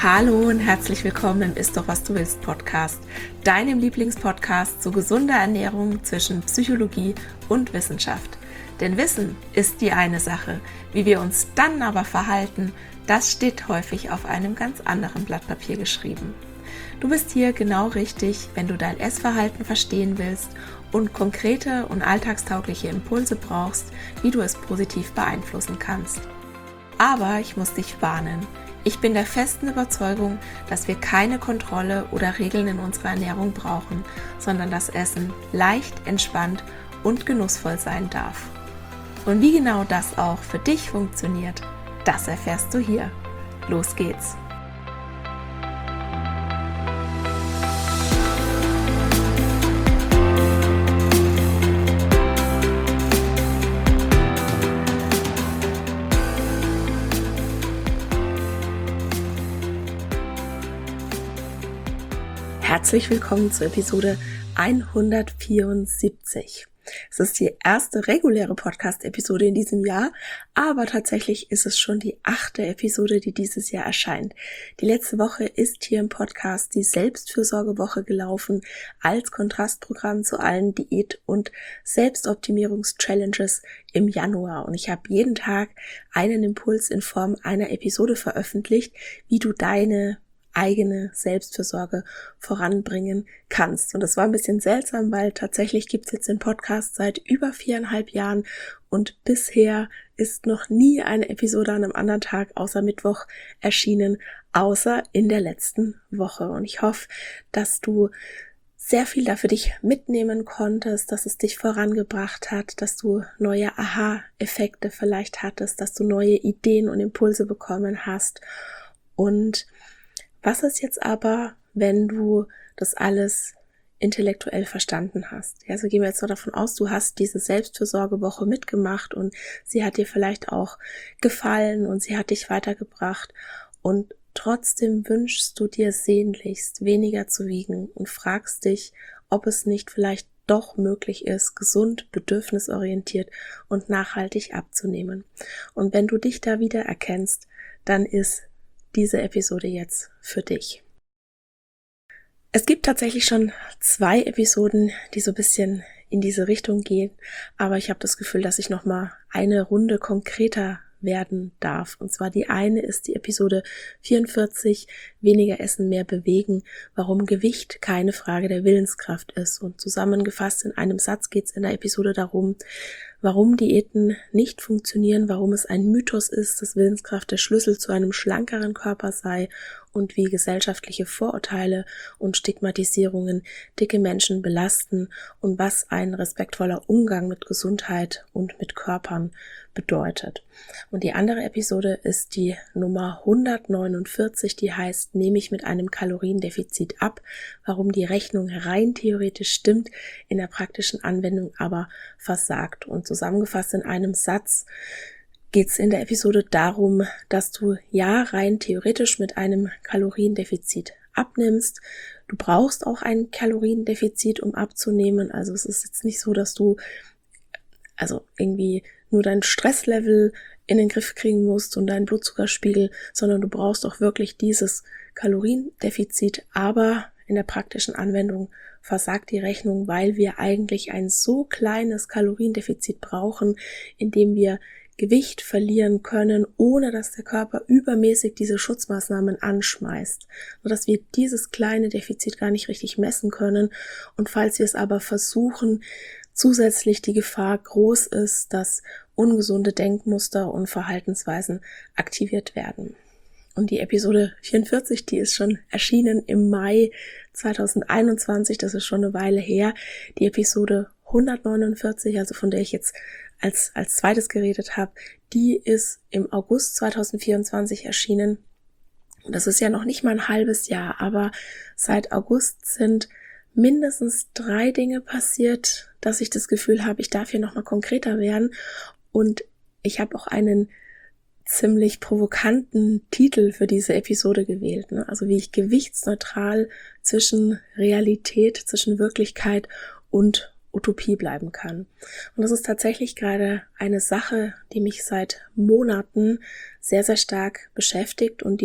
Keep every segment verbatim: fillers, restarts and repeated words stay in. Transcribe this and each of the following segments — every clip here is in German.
Hallo und herzlich willkommen im Ist doch was du willst Podcast, deinem Lieblingspodcast zu gesunder Ernährung zwischen Psychologie und Wissenschaft. Denn Wissen ist die eine Sache, wie wir uns dann aber verhalten, das steht häufig auf einem ganz anderen Blatt Papier geschrieben. Du bist hier genau richtig, wenn du dein Essverhalten verstehen willst und konkrete und alltagstaugliche Impulse brauchst, wie du es positiv beeinflussen kannst. Aber ich muss dich warnen. Ich bin der festen Überzeugung, dass wir keine Kontrolle oder Regeln in unserer Ernährung brauchen, sondern das Essen leicht, entspannt und genussvoll sein darf. Und wie genau das auch für dich funktioniert, das erfährst du hier. Los geht's! Herzlich willkommen zur Episode hundertvierundsiebzig. Es ist die erste reguläre Podcast-Episode in diesem Jahr, aber tatsächlich ist es schon die achte Episode, die dieses Jahr erscheint. Die letzte Woche ist hier im Podcast die Selbstfürsorgewoche gelaufen, als Kontrastprogramm zu allen Diät- und Selbstoptimierungs-Challenges im Januar. Und ich habe jeden Tag einen Impuls in Form einer Episode veröffentlicht, wie du deine eigene Selbstfürsorge voranbringen kannst. Und das war ein bisschen seltsam, weil tatsächlich gibt es jetzt den Podcast seit über viereinhalb Jahren und bisher ist noch nie eine Episode an einem anderen Tag außer Mittwoch erschienen, außer in der letzten Woche. Und ich hoffe, dass du sehr viel da für dich mitnehmen konntest, dass es dich vorangebracht hat, dass du neue Aha-Effekte vielleicht hattest, dass du neue Ideen und Impulse bekommen hast. Und was ist jetzt aber, wenn du das alles intellektuell verstanden hast? Ja, also gehen wir jetzt mal davon aus, du hast diese Selbstfürsorgewoche mitgemacht und sie hat dir vielleicht auch gefallen und sie hat dich weitergebracht und trotzdem wünschst du dir sehnlichst, weniger zu wiegen und fragst dich, ob es nicht vielleicht doch möglich ist, gesund, bedürfnisorientiert und nachhaltig abzunehmen. Und wenn du dich da wieder erkennst, dann ist diese Episode jetzt für dich. Es gibt tatsächlich schon zwei Episoden, die so ein bisschen in diese Richtung gehen, aber ich habe das Gefühl, dass ich noch mal eine Runde konkreter werden darf. Und zwar die eine ist die Episode vierundvierzig, weniger essen, mehr bewegen, warum Gewicht keine Frage der Willenskraft ist. Und zusammengefasst in einem Satz geht es in der Episode darum, warum Diäten nicht funktionieren, warum es ein Mythos ist, dass Willenskraft der Schlüssel zu einem schlankeren Körper sei und wie gesellschaftliche Vorurteile und Stigmatisierungen dicke Menschen belasten und was ein respektvoller Umgang mit Gesundheit und mit Körpern bedeutet. Und die andere Episode ist die Nummer hundertneunundvierzig, die heißt, nehme ich mit einem Kaloriendefizit ab, warum die Rechnung rein theoretisch stimmt, in der praktischen Anwendung aber versagt. Und zusammengefasst in einem Satz geht es in der Episode darum, dass du ja rein theoretisch mit einem Kaloriendefizit abnimmst. Du brauchst auch ein Kaloriendefizit, um abzunehmen. Also es ist jetzt nicht so, dass du also irgendwie nur dein Stresslevel in den Griff kriegen musst und deinen Blutzuckerspiegel, sondern du brauchst auch wirklich dieses Kaloriendefizit. Aber in der praktischen Anwendung versagt die Rechnung, weil wir eigentlich ein so kleines Kaloriendefizit brauchen, indem wir Gewicht verlieren können, ohne dass der Körper übermäßig diese Schutzmaßnahmen anschmeißt, sodass wir dieses kleine Defizit gar nicht richtig messen können. Und falls wir es aber versuchen, zusätzlich die Gefahr groß ist, dass ungesunde Denkmuster und Verhaltensweisen aktiviert werden. Und die Episode vierundvierzig, die ist schon erschienen im Mai zweitausendeinundzwanzig, das ist schon eine Weile her. Die Episode hundertneunundvierzig, also von der ich jetzt als als zweites geredet habe, die ist im August zweitausendvierundzwanzig erschienen. Und das ist ja noch nicht mal ein halbes Jahr, aber seit August sind mindestens drei Dinge passiert, dass ich das Gefühl habe, ich darf hier nochmal konkreter werden. Und ich habe auch einen ziemlich provokanten Titel für diese Episode gewählt, ne? Also wie ich gewichtsneutral zwischen Realität, zwischen Wirklichkeit und Utopie bleiben kann. Und das ist tatsächlich gerade eine Sache, die mich seit Monaten sehr, sehr stark beschäftigt und die durch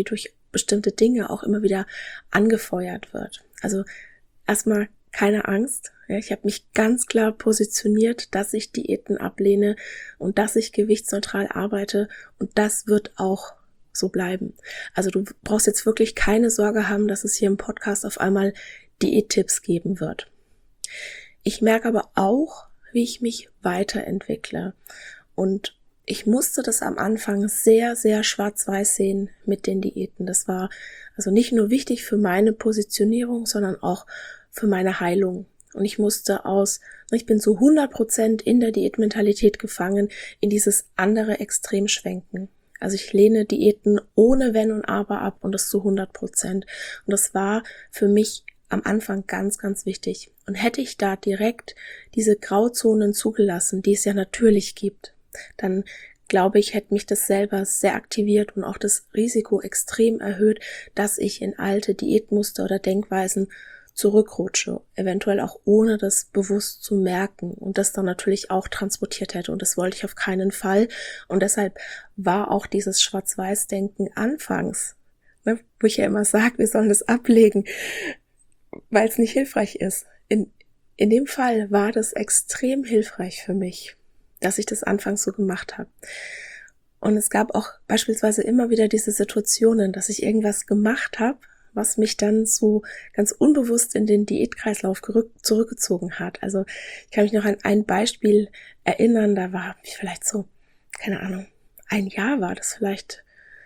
bestimmte Dinge auch immer wieder angefeuert wird. Also erstmal keine Angst. Ja, ich habe mich ganz klar positioniert, dass ich Diäten ablehne und dass ich gewichtsneutral arbeite, und das wird auch so bleiben. Also du brauchst jetzt wirklich keine Sorge haben, dass es hier im Podcast auf einmal Diättipps geben wird. Ich merke aber auch, wie ich mich weiterentwickle, und ich musste das am Anfang sehr, sehr schwarz-weiß sehen mit den Diäten. Das war also nicht nur wichtig für meine Positionierung, sondern auch für meine Heilung. Und ich musste aus, ich bin so hundert Prozent in der Diätmentalität gefangen, in dieses andere Extrem schwenken. Also ich lehne Diäten ohne Wenn und Aber ab, und das zu hundert Prozent. Und das war für mich am Anfang ganz, ganz wichtig. Und hätte ich da direkt diese Grauzonen zugelassen, die es ja natürlich gibt, dann glaube ich, hätte mich das selber sehr aktiviert und auch das Risiko extrem erhöht, dass ich in alte Diätmuster oder Denkweisen zurückrutsche, eventuell auch ohne das bewusst zu merken, und das dann natürlich auch transportiert hätte, und das wollte ich auf keinen Fall. Und deshalb war auch dieses Schwarz-Weiß-Denken anfangs, ne, wo ich ja immer sage, wir sollen das ablegen, weil es nicht hilfreich ist. In, in dem Fall war das extrem hilfreich für mich, dass ich das anfangs so gemacht habe. Und es gab auch beispielsweise immer wieder diese Situationen, dass ich irgendwas gemacht habe, was mich dann so ganz unbewusst in den Diätkreislauf gerück- zurückgezogen hat. Also ich kann mich noch an ein Beispiel erinnern, da war ich vielleicht so, keine Ahnung, ein Jahr war das vielleicht,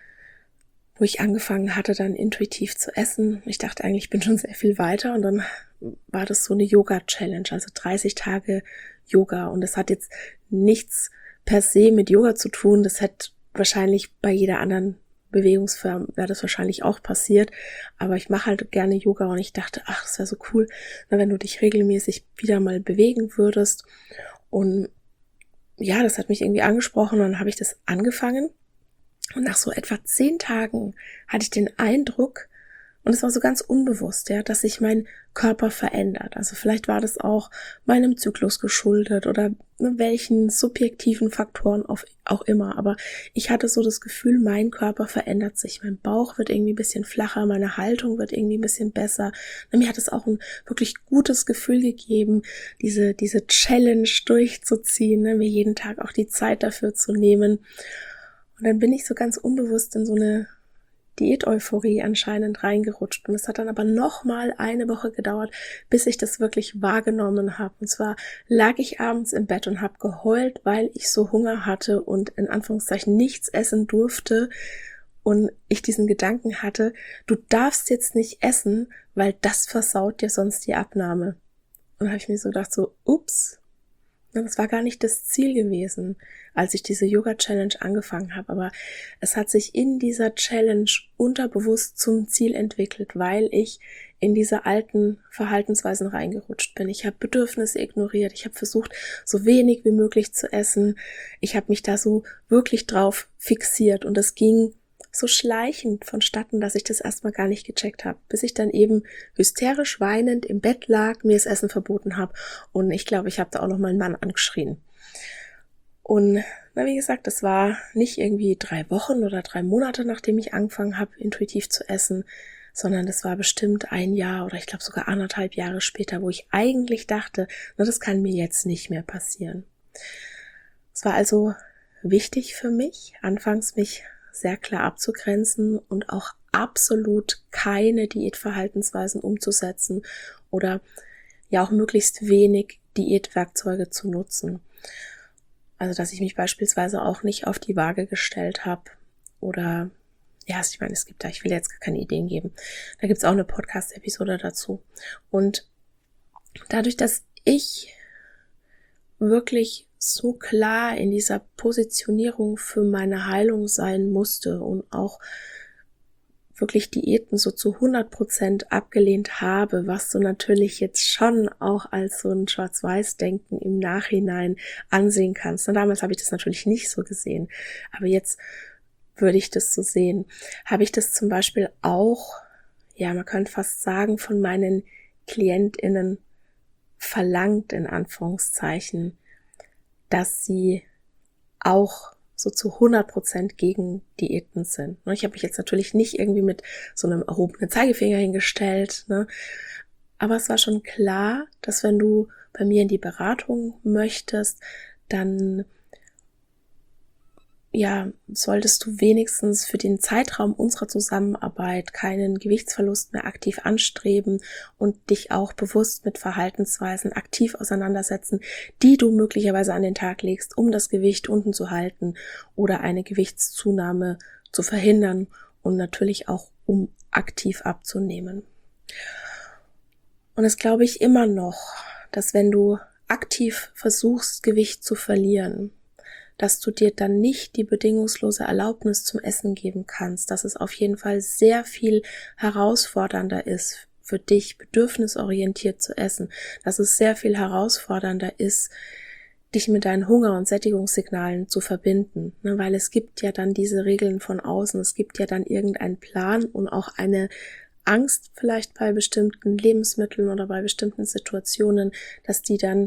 wo ich angefangen hatte, dann intuitiv zu essen. Ich dachte eigentlich, ich bin schon sehr viel weiter, und dann war das so eine Yoga-Challenge, also dreißig Tage Yoga, und das hat jetzt nichts per se mit Yoga zu tun. Das hätte wahrscheinlich bei jeder anderen Bewegungsform wäre das wahrscheinlich auch passiert, aber ich mache halt gerne Yoga, und ich dachte, ach, das wäre so cool, wenn du dich regelmäßig wieder mal bewegen würdest. Und ja, das hat mich irgendwie angesprochen, und dann habe ich das angefangen, und nach so etwa zehn Tagen hatte ich den Eindruck, und es war so ganz unbewusst, ja, dass sich mein Körper verändert. Also vielleicht war das auch meinem Zyklus geschuldet oder welchen subjektiven Faktoren auch immer. Aber ich hatte so das Gefühl, mein Körper verändert sich. Mein Bauch wird irgendwie ein bisschen flacher, meine Haltung wird irgendwie ein bisschen besser. Und mir hat es auch ein wirklich gutes Gefühl gegeben, diese, diese Challenge durchzuziehen, ne, mir jeden Tag auch die Zeit dafür zu nehmen. Und dann bin ich so ganz unbewusst in so eine Diät-Euphorie anscheinend reingerutscht. Und es hat dann aber noch mal eine Woche gedauert, bis ich das wirklich wahrgenommen habe. Und zwar lag ich abends im Bett und habe geheult, weil ich so Hunger hatte und in Anführungszeichen nichts essen durfte. Und ich diesen Gedanken hatte, du darfst jetzt nicht essen, weil das versaut dir sonst die Abnahme. Und da habe ich mir so gedacht, so, ups, das war gar nicht das Ziel gewesen, als ich diese Yoga-Challenge angefangen habe, aber es hat sich in dieser Challenge unterbewusst zum Ziel entwickelt, weil ich in diese alten Verhaltensweisen reingerutscht bin. Ich habe Bedürfnisse ignoriert, ich habe versucht, so wenig wie möglich zu essen, ich habe mich da so wirklich drauf fixiert, und das ging so schleichend vonstatten, dass ich das erstmal gar nicht gecheckt habe, bis ich dann eben hysterisch weinend im Bett lag, mir das Essen verboten habe, und ich glaube, ich habe da auch noch meinen Mann angeschrien. Und na, wie gesagt, das war nicht irgendwie drei Wochen oder drei Monate, nachdem ich angefangen habe, intuitiv zu essen, sondern das war bestimmt ein Jahr oder ich glaube sogar anderthalb Jahre später, wo ich eigentlich dachte, na, das kann mir jetzt nicht mehr passieren. Es war also wichtig für mich, anfangs mich sehr klar abzugrenzen und auch absolut keine Diätverhaltensweisen umzusetzen oder ja auch möglichst wenig Diätwerkzeuge zu nutzen. Also dass ich mich beispielsweise auch nicht auf die Waage gestellt habe oder, ja, ich meine, es gibt da, ich will jetzt gar keine Ideen geben, da gibt es auch eine Podcast-Episode dazu. Und dadurch, dass ich wirklich so klar in dieser Positionierung für meine Heilung sein musste und auch wirklich Diäten so zu hundert Prozent abgelehnt habe, was du natürlich jetzt schon auch als so ein Schwarz-Weiß-Denken im Nachhinein ansehen kannst. Und damals habe ich das natürlich nicht so gesehen, aber jetzt würde ich das so sehen. Habe ich das zum Beispiel auch, ja, man könnte fast sagen, von meinen KlientInnen verlangt, in Anführungszeichen, dass sie auch so zu hundert Prozent gegen Diäten sind. Ich habe mich jetzt natürlich nicht irgendwie mit so einem erhobenen Zeigefinger hingestellt, ne? Aber es war schon klar, dass wenn du bei mir in die Beratung möchtest, dann ja, solltest du wenigstens für den Zeitraum unserer Zusammenarbeit keinen Gewichtsverlust mehr aktiv anstreben und dich auch bewusst mit Verhaltensweisen aktiv auseinandersetzen, die du möglicherweise an den Tag legst, um das Gewicht unten zu halten oder eine Gewichtszunahme zu verhindern und natürlich auch um aktiv abzunehmen. Und das glaube ich immer noch, dass wenn du aktiv versuchst, Gewicht zu verlieren, dass du dir dann nicht die bedingungslose Erlaubnis zum Essen geben kannst, dass es auf jeden Fall sehr viel herausfordernder ist für dich, bedürfnisorientiert zu essen, dass es sehr viel herausfordernder ist, dich mit deinen Hunger- und Sättigungssignalen zu verbinden, ne, weil es gibt ja dann diese Regeln von außen, es gibt ja dann irgendeinen Plan und auch eine Angst vielleicht bei bestimmten Lebensmitteln oder bei bestimmten Situationen, dass die dann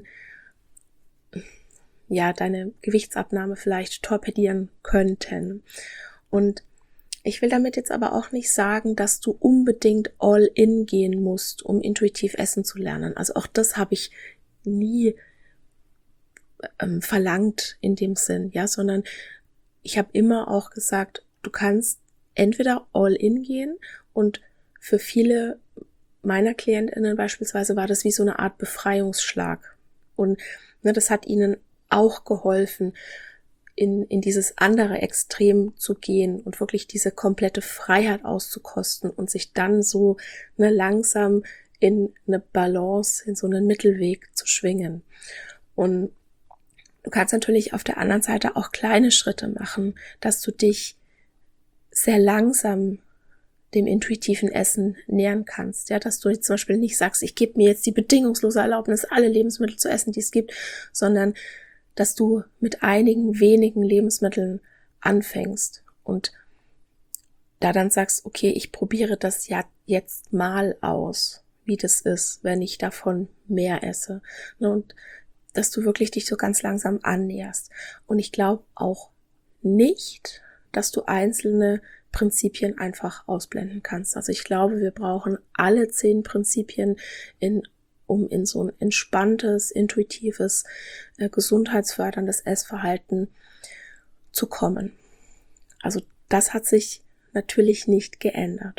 ja, deine Gewichtsabnahme vielleicht torpedieren könnten. Und ich will damit jetzt aber auch nicht sagen, dass du unbedingt all in gehen musst, um intuitiv essen zu lernen. Also auch das habe ich nie ähm, verlangt in dem Sinn, ja, sondern ich habe immer auch gesagt, du kannst entweder all in gehen und für viele meiner KlientInnen beispielsweise war das wie so eine Art Befreiungsschlag. Und ne, das hat ihnen auch geholfen, in, in dieses andere Extrem zu gehen und wirklich diese komplette Freiheit auszukosten und sich dann so ne, langsam in eine Balance, in so einen Mittelweg zu schwingen. Und du kannst natürlich auf der anderen Seite auch kleine Schritte machen, dass du dich sehr langsam dem intuitiven Essen nähern kannst, ja, dass du jetzt zum Beispiel nicht sagst, ich gebe mir jetzt die bedingungslose Erlaubnis, alle Lebensmittel zu essen, die es gibt, sondern dass du mit einigen wenigen Lebensmitteln anfängst und da dann sagst, okay, ich probiere das ja jetzt mal aus, wie das ist, wenn ich davon mehr esse. Und dass du wirklich dich so ganz langsam annäherst. Und ich glaube auch nicht, dass du einzelne Prinzipien einfach ausblenden kannst. Also ich glaube, wir brauchen alle zehn Prinzipien in um in so ein entspanntes, intuitives, äh, gesundheitsförderndes Essverhalten zu kommen. Also das hat sich natürlich nicht geändert.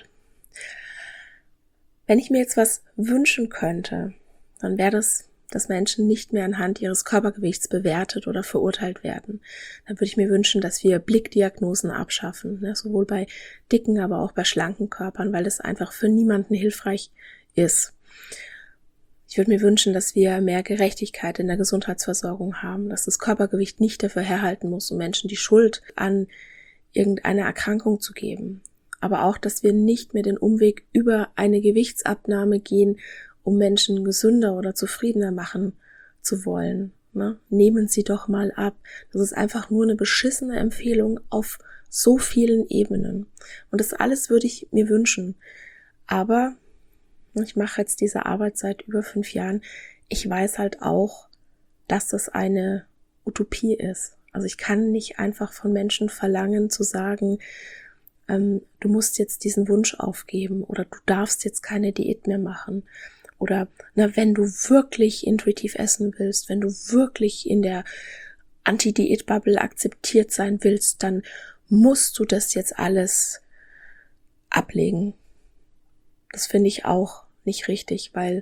Wenn ich mir jetzt was wünschen könnte, dann wäre das, dass Menschen nicht mehr anhand ihres Körpergewichts bewertet oder verurteilt werden. Dann würde ich mir wünschen, dass wir Blickdiagnosen abschaffen, ne, sowohl bei dicken, aber auch bei schlanken Körpern, weil das einfach für niemanden hilfreich ist. Ich würde mir wünschen, dass wir mehr Gerechtigkeit in der Gesundheitsversorgung haben, dass das Körpergewicht nicht dafür herhalten muss, um Menschen die Schuld an irgendeiner Erkrankung zu geben. Aber auch, dass wir nicht mehr den Umweg über eine Gewichtsabnahme gehen, um Menschen gesünder oder zufriedener machen zu wollen. Ne? Nehmen Sie doch mal ab. Das ist einfach nur eine beschissene Empfehlung auf so vielen Ebenen. Und das alles würde ich mir wünschen. Aber ich mache jetzt diese Arbeit seit über fünf Jahren. Ich weiß halt auch, dass das eine Utopie ist. Also ich kann nicht einfach von Menschen verlangen zu sagen, ähm, du musst jetzt diesen Wunsch aufgeben oder du darfst jetzt keine Diät mehr machen. Oder na, wenn du wirklich intuitiv essen willst, wenn du wirklich in der Anti-Diät-Bubble akzeptiert sein willst, dann musst du das jetzt alles ablegen. Das finde ich auch nicht richtig, weil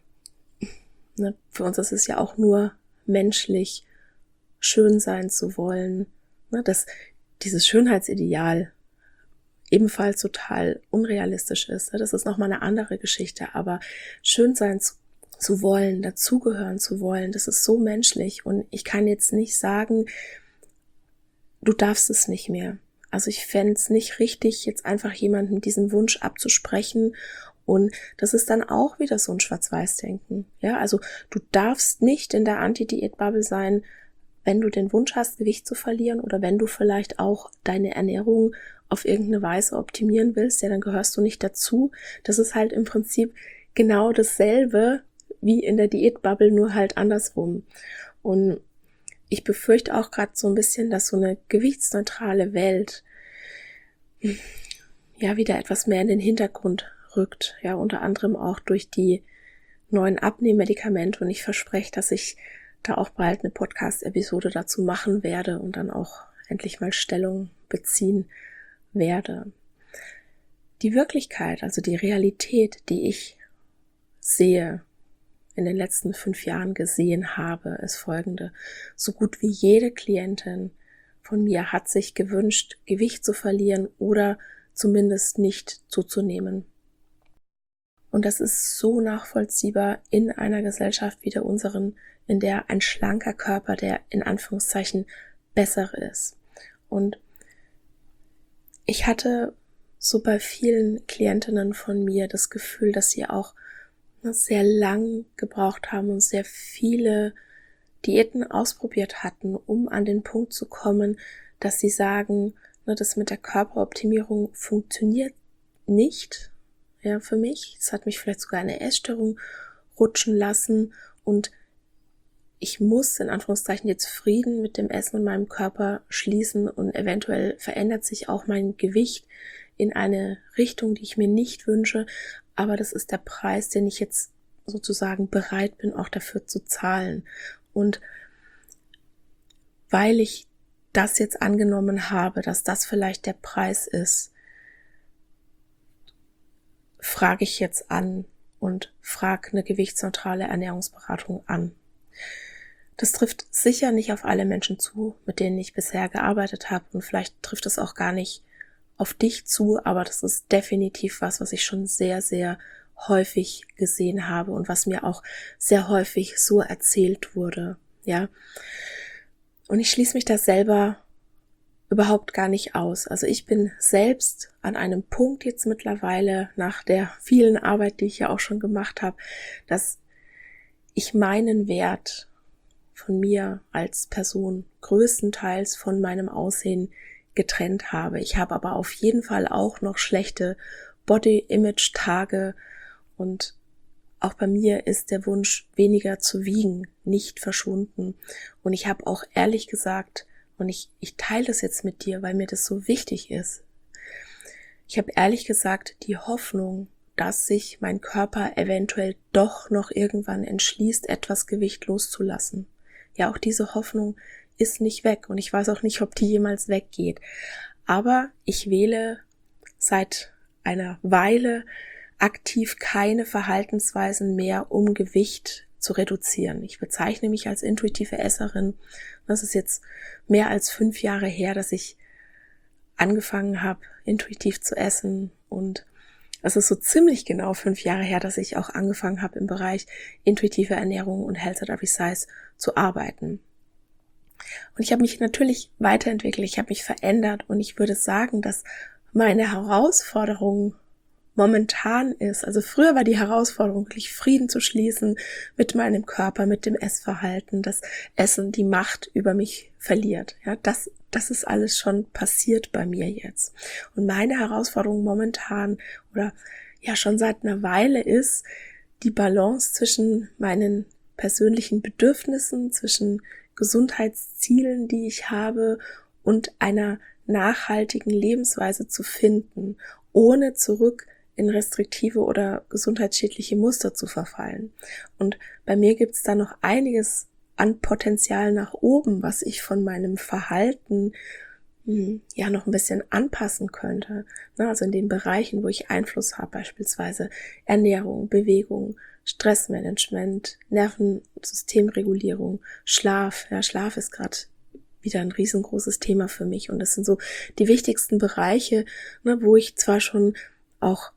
ne, für uns ist es ja auch nur menschlich, schön sein zu wollen. Ne, dass dieses Schönheitsideal ebenfalls total unrealistisch ist. Das ist nochmal eine andere Geschichte, aber schön sein zu, zu wollen, dazugehören zu wollen, das ist so menschlich und ich kann jetzt nicht sagen, du darfst es nicht mehr. Also ich fände es nicht richtig, jetzt einfach jemandem diesen Wunsch abzusprechen. Und das ist dann auch wieder so ein Schwarz-Weiß-Denken. Ja, also du darfst nicht in der Anti-Diät-Bubble sein, wenn du den Wunsch hast, Gewicht zu verlieren oder wenn du vielleicht auch deine Ernährung auf irgendeine Weise optimieren willst, ja, dann gehörst du nicht dazu. Das ist halt im Prinzip genau dasselbe wie in der Diät-Bubble, nur halt andersrum. Und ich befürchte auch gerade so ein bisschen, dass so eine gewichtsneutrale Welt ja wieder etwas mehr in den Hintergrund rückt. Ja, unter anderem auch durch die neuen Abnehmmedikamente, und ich verspreche, dass ich da auch bald eine Podcast-Episode dazu machen werde und dann auch endlich mal Stellung beziehen werde. Die Wirklichkeit, also die Realität, die ich sehe, in den letzten fünf Jahren gesehen habe, ist folgende. So gut wie jede Klientin von mir hat sich gewünscht, Gewicht zu verlieren oder zumindest nicht zuzunehmen. Und das ist so nachvollziehbar in einer Gesellschaft wie der unseren, in der ein schlanker Körper, der in Anführungszeichen besser ist. Und ich hatte so bei vielen Klientinnen von mir das Gefühl, dass sie auch sehr lang gebraucht haben und sehr viele Diäten ausprobiert hatten, um an den Punkt zu kommen, dass sie sagen, das mit der Körperoptimierung funktioniert nicht, ja, für mich. Es hat mich vielleicht sogar eine Essstörung rutschen lassen und ich muss in Anführungszeichen jetzt Frieden mit dem Essen und meinem Körper schließen und eventuell verändert sich auch mein Gewicht in eine Richtung, die ich mir nicht wünsche, aber das ist der Preis, den ich jetzt sozusagen bereit bin, auch dafür zu zahlen. Und weil ich das jetzt angenommen habe, dass das vielleicht der Preis ist, frage ich jetzt an und frage eine gewichtsneutrale Ernährungsberatung an. Das trifft sicher nicht auf alle Menschen zu, mit denen ich bisher gearbeitet habe, und vielleicht trifft es auch gar nicht auf dich zu, aber das ist definitiv was, was ich schon sehr, sehr häufig gesehen habe und was mir auch sehr häufig so erzählt wurde, ja. Und ich schließe mich da selber überhaupt gar nicht aus. Also ich bin selbst an einem Punkt jetzt mittlerweile, nach der vielen Arbeit, die ich ja auch schon gemacht habe, dass ich meinen Wert von mir als Person größtenteils von meinem Aussehen getrennt habe. Ich habe aber auf jeden Fall auch noch schlechte Body-Image-Tage und auch bei mir ist der Wunsch, weniger zu wiegen, nicht verschwunden. Und ich habe auch ehrlich gesagt, und ich, ich teile das jetzt mit dir, weil mir das so wichtig ist, ich habe ehrlich gesagt die Hoffnung, dass sich mein Körper eventuell doch noch irgendwann entschließt, etwas Gewicht loszulassen. Ja, auch diese Hoffnung ist nicht weg und ich weiß auch nicht, ob die jemals weggeht. Aber ich wähle seit einer Weile aktiv keine Verhaltensweisen mehr, um Gewicht zu reduzieren. Ich bezeichne mich als intuitive Esserin. Das ist jetzt mehr als fünf Jahre her, dass ich angefangen habe, intuitiv zu essen, und es ist so ziemlich genau fünf Jahre her, dass ich auch angefangen habe, im Bereich intuitive Ernährung und Health at Every Size zu arbeiten. Und ich habe mich natürlich weiterentwickelt, ich habe mich verändert und ich würde sagen, dass meine Herausforderung momentan ist, also früher war die Herausforderung, wirklich Frieden zu schließen mit meinem Körper, mit dem Essverhalten, dass Essen die Macht über mich verliert. Ja, das, das ist alles schon passiert bei mir jetzt. Und meine Herausforderung momentan oder ja schon seit einer Weile ist die Balance zwischen meinen persönlichen Bedürfnissen, zwischen Gesundheitszielen, die ich habe, und einer nachhaltigen Lebensweise zu finden, ohne zurück in restriktive oder gesundheitsschädliche Muster zu verfallen. Und bei mir gibt es da noch einiges an Potenzial nach oben, was ich von meinem Verhalten hm, ja noch ein bisschen anpassen könnte. Also in den Bereichen, wo ich Einfluss habe, beispielsweise Ernährung, Bewegung, Stressmanagement, Nervensystemregulierung, Schlaf. Ja, Schlaf ist gerade wieder ein riesengroßes Thema für mich und das sind so die wichtigsten Bereiche, ne, wo ich zwar schon auch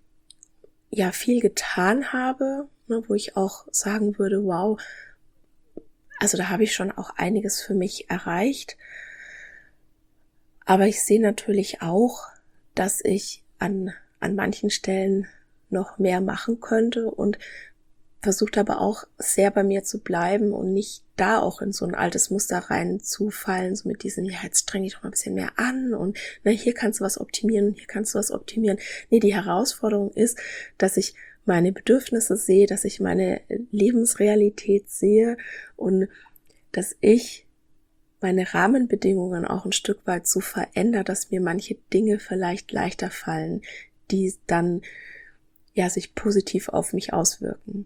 ja viel getan habe, ne, wo ich auch sagen würde, wow, also da habe ich schon auch einiges für mich erreicht, aber ich sehe natürlich auch, dass ich an an manchen Stellen noch mehr machen könnte und versucht aber auch sehr bei mir zu bleiben und nicht da auch in so ein altes Muster reinzufallen, so mit diesem, ja, jetzt streng dich doch mal ein bisschen mehr an und na, hier kannst du was optimieren und hier kannst du was optimieren. Nee, die Herausforderung ist, dass ich meine Bedürfnisse sehe, dass ich meine Lebensrealität sehe und dass ich meine Rahmenbedingungen auch ein Stück weit so verändere, dass mir manche Dinge vielleicht leichter fallen, die dann ja sich positiv auf mich auswirken.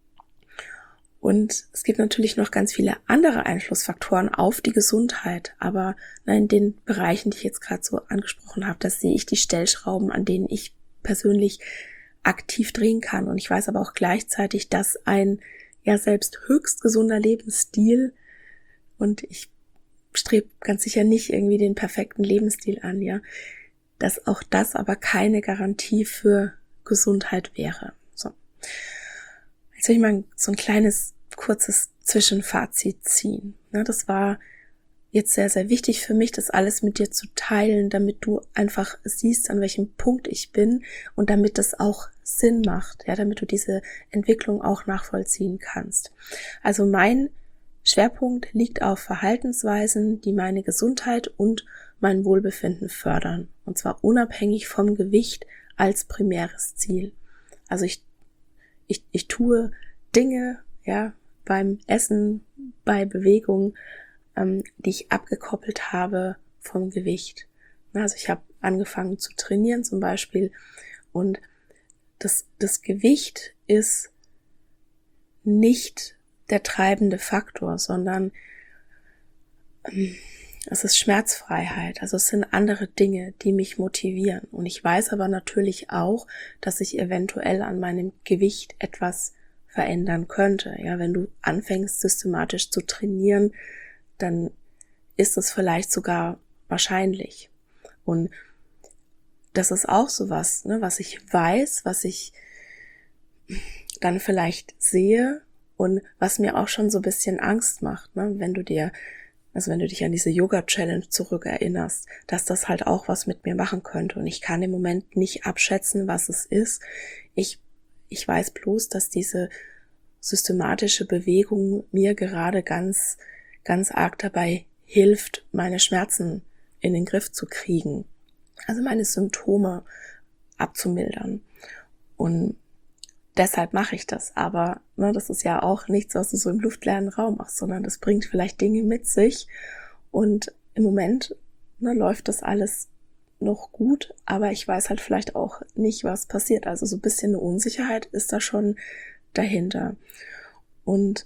Und es gibt natürlich noch ganz viele andere Einflussfaktoren auf die Gesundheit, aber in den Bereichen, die ich jetzt gerade so angesprochen habe, da sehe ich die Stellschrauben, an denen ich persönlich aktiv drehen kann. Und ich weiß aber auch gleichzeitig, dass ein ja selbst höchst gesunder Lebensstil, und ich strebe ganz sicher nicht irgendwie den perfekten Lebensstil an, ja, dass auch das aber keine Garantie für Gesundheit wäre. So. Jetzt will ich mal so ein kleines, kurzes Zwischenfazit ziehen. Das war jetzt sehr, sehr wichtig für mich, das alles mit dir zu teilen, damit du einfach siehst, an welchem Punkt ich bin und damit das auch Sinn macht, ja, damit du diese Entwicklung auch nachvollziehen kannst. Also mein Schwerpunkt liegt auf Verhaltensweisen, die meine Gesundheit und mein Wohlbefinden fördern. Und zwar unabhängig vom Gewicht als primäres Ziel. Also ich Ich, ich tue Dinge, ja, beim Essen, bei Bewegung, ähm, die ich abgekoppelt habe vom Gewicht. Also ich habe angefangen zu trainieren zum Beispiel und das, das Gewicht ist nicht der treibende Faktor, sondern ähm, es ist Schmerzfreiheit. Also es sind andere Dinge, die mich motivieren. Und ich weiß aber natürlich auch, dass ich eventuell an meinem Gewicht etwas verändern könnte. Ja, wenn du anfängst, systematisch zu trainieren, dann ist es vielleicht sogar wahrscheinlich. Und das ist auch sowas, ne, was ich weiß, was ich dann vielleicht sehe und was mir auch schon so ein bisschen Angst macht, ne, wenn du dir Also wenn du dich an diese Yoga-Challenge zurückerinnerst, dass das halt auch was mit mir machen könnte. Und ich kann im Moment nicht abschätzen, was es ist. Ich, ich weiß bloß, dass diese systematische Bewegung mir gerade ganz, ganz arg dabei hilft, meine Schmerzen in den Griff zu kriegen. Also meine Symptome abzumildern. Und deshalb mache ich das, aber ne, das ist ja auch nichts, was du so im luftleeren Raum machst, sondern das bringt vielleicht Dinge mit sich und im Moment ne, läuft das alles noch gut, aber ich weiß halt vielleicht auch nicht, was passiert. Also so ein bisschen eine Unsicherheit ist da schon dahinter. Und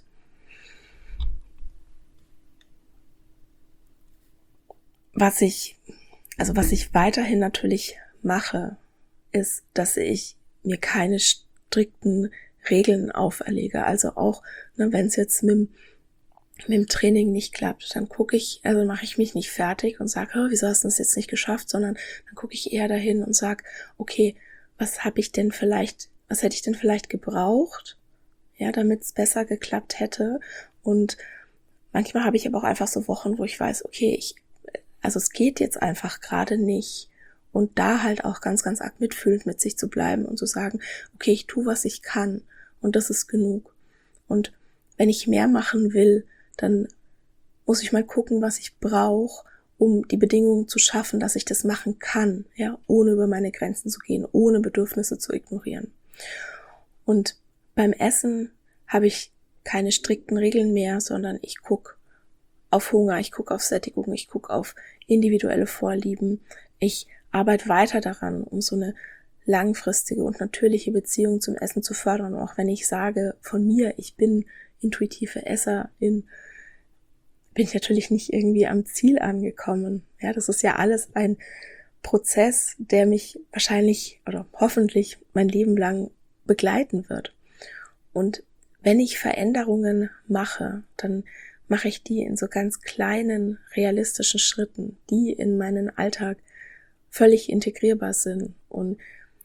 was ich, also was ich weiterhin natürlich mache, ist, dass ich mir keine strikten Regeln auferlege. Also auch, ne, wenn es jetzt mit, mit dem Training nicht klappt, dann gucke ich, also mache ich mich nicht fertig und sage, oh, wieso hast du das jetzt nicht geschafft, sondern dann gucke ich eher dahin und sage, okay, was habe ich denn vielleicht, was hätte ich denn vielleicht gebraucht, ja, damit es besser geklappt hätte. Und manchmal habe ich aber auch einfach so Wochen, wo ich weiß, okay, ich, also es geht jetzt einfach gerade nicht. Und da halt auch ganz, ganz arg mitfühlend mit sich zu bleiben und zu sagen, okay, ich tue, was ich kann und das ist genug. Und wenn ich mehr machen will, dann muss ich mal gucken, was ich brauche, um die Bedingungen zu schaffen, dass ich das machen kann, ja, ohne über meine Grenzen zu gehen, ohne Bedürfnisse zu ignorieren. Und beim Essen habe ich keine strikten Regeln mehr, sondern ich gucke auf Hunger, ich gucke auf Sättigung, ich gucke auf individuelle Vorlieben, ich arbeite weiter daran, um so eine langfristige und natürliche Beziehung zum Essen zu fördern. Und auch wenn ich sage von mir, ich bin intuitive Esserin, bin ich natürlich nicht irgendwie am Ziel angekommen. Ja, das ist ja alles ein Prozess, der mich wahrscheinlich oder hoffentlich mein Leben lang begleiten wird. Und wenn ich Veränderungen mache, dann mache ich die in so ganz kleinen, realistischen Schritten, die in meinen Alltag völlig integrierbar sind und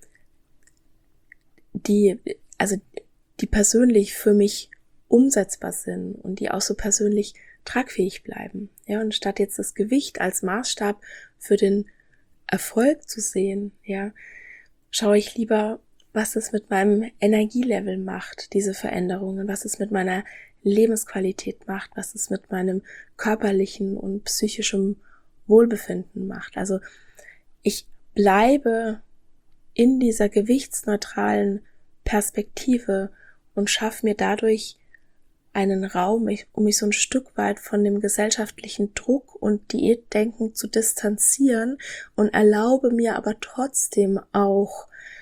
die, also die persönlich für mich umsetzbar sind und die auch so persönlich tragfähig bleiben. Ja, und statt jetzt das Gewicht als Maßstab für den Erfolg zu sehen, ja, schaue ich lieber, was es mit meinem Energielevel macht, diese Veränderungen, was es mit meiner Lebensqualität macht, was es mit meinem körperlichen und psychischen Wohlbefinden macht. Also ich bleibe in dieser gewichtsneutralen Perspektive und schaffe mir dadurch einen Raum, um mich so ein Stück weit von dem gesellschaftlichen Druck und Diätdenken zu distanzieren und erlaube mir aber trotzdem auch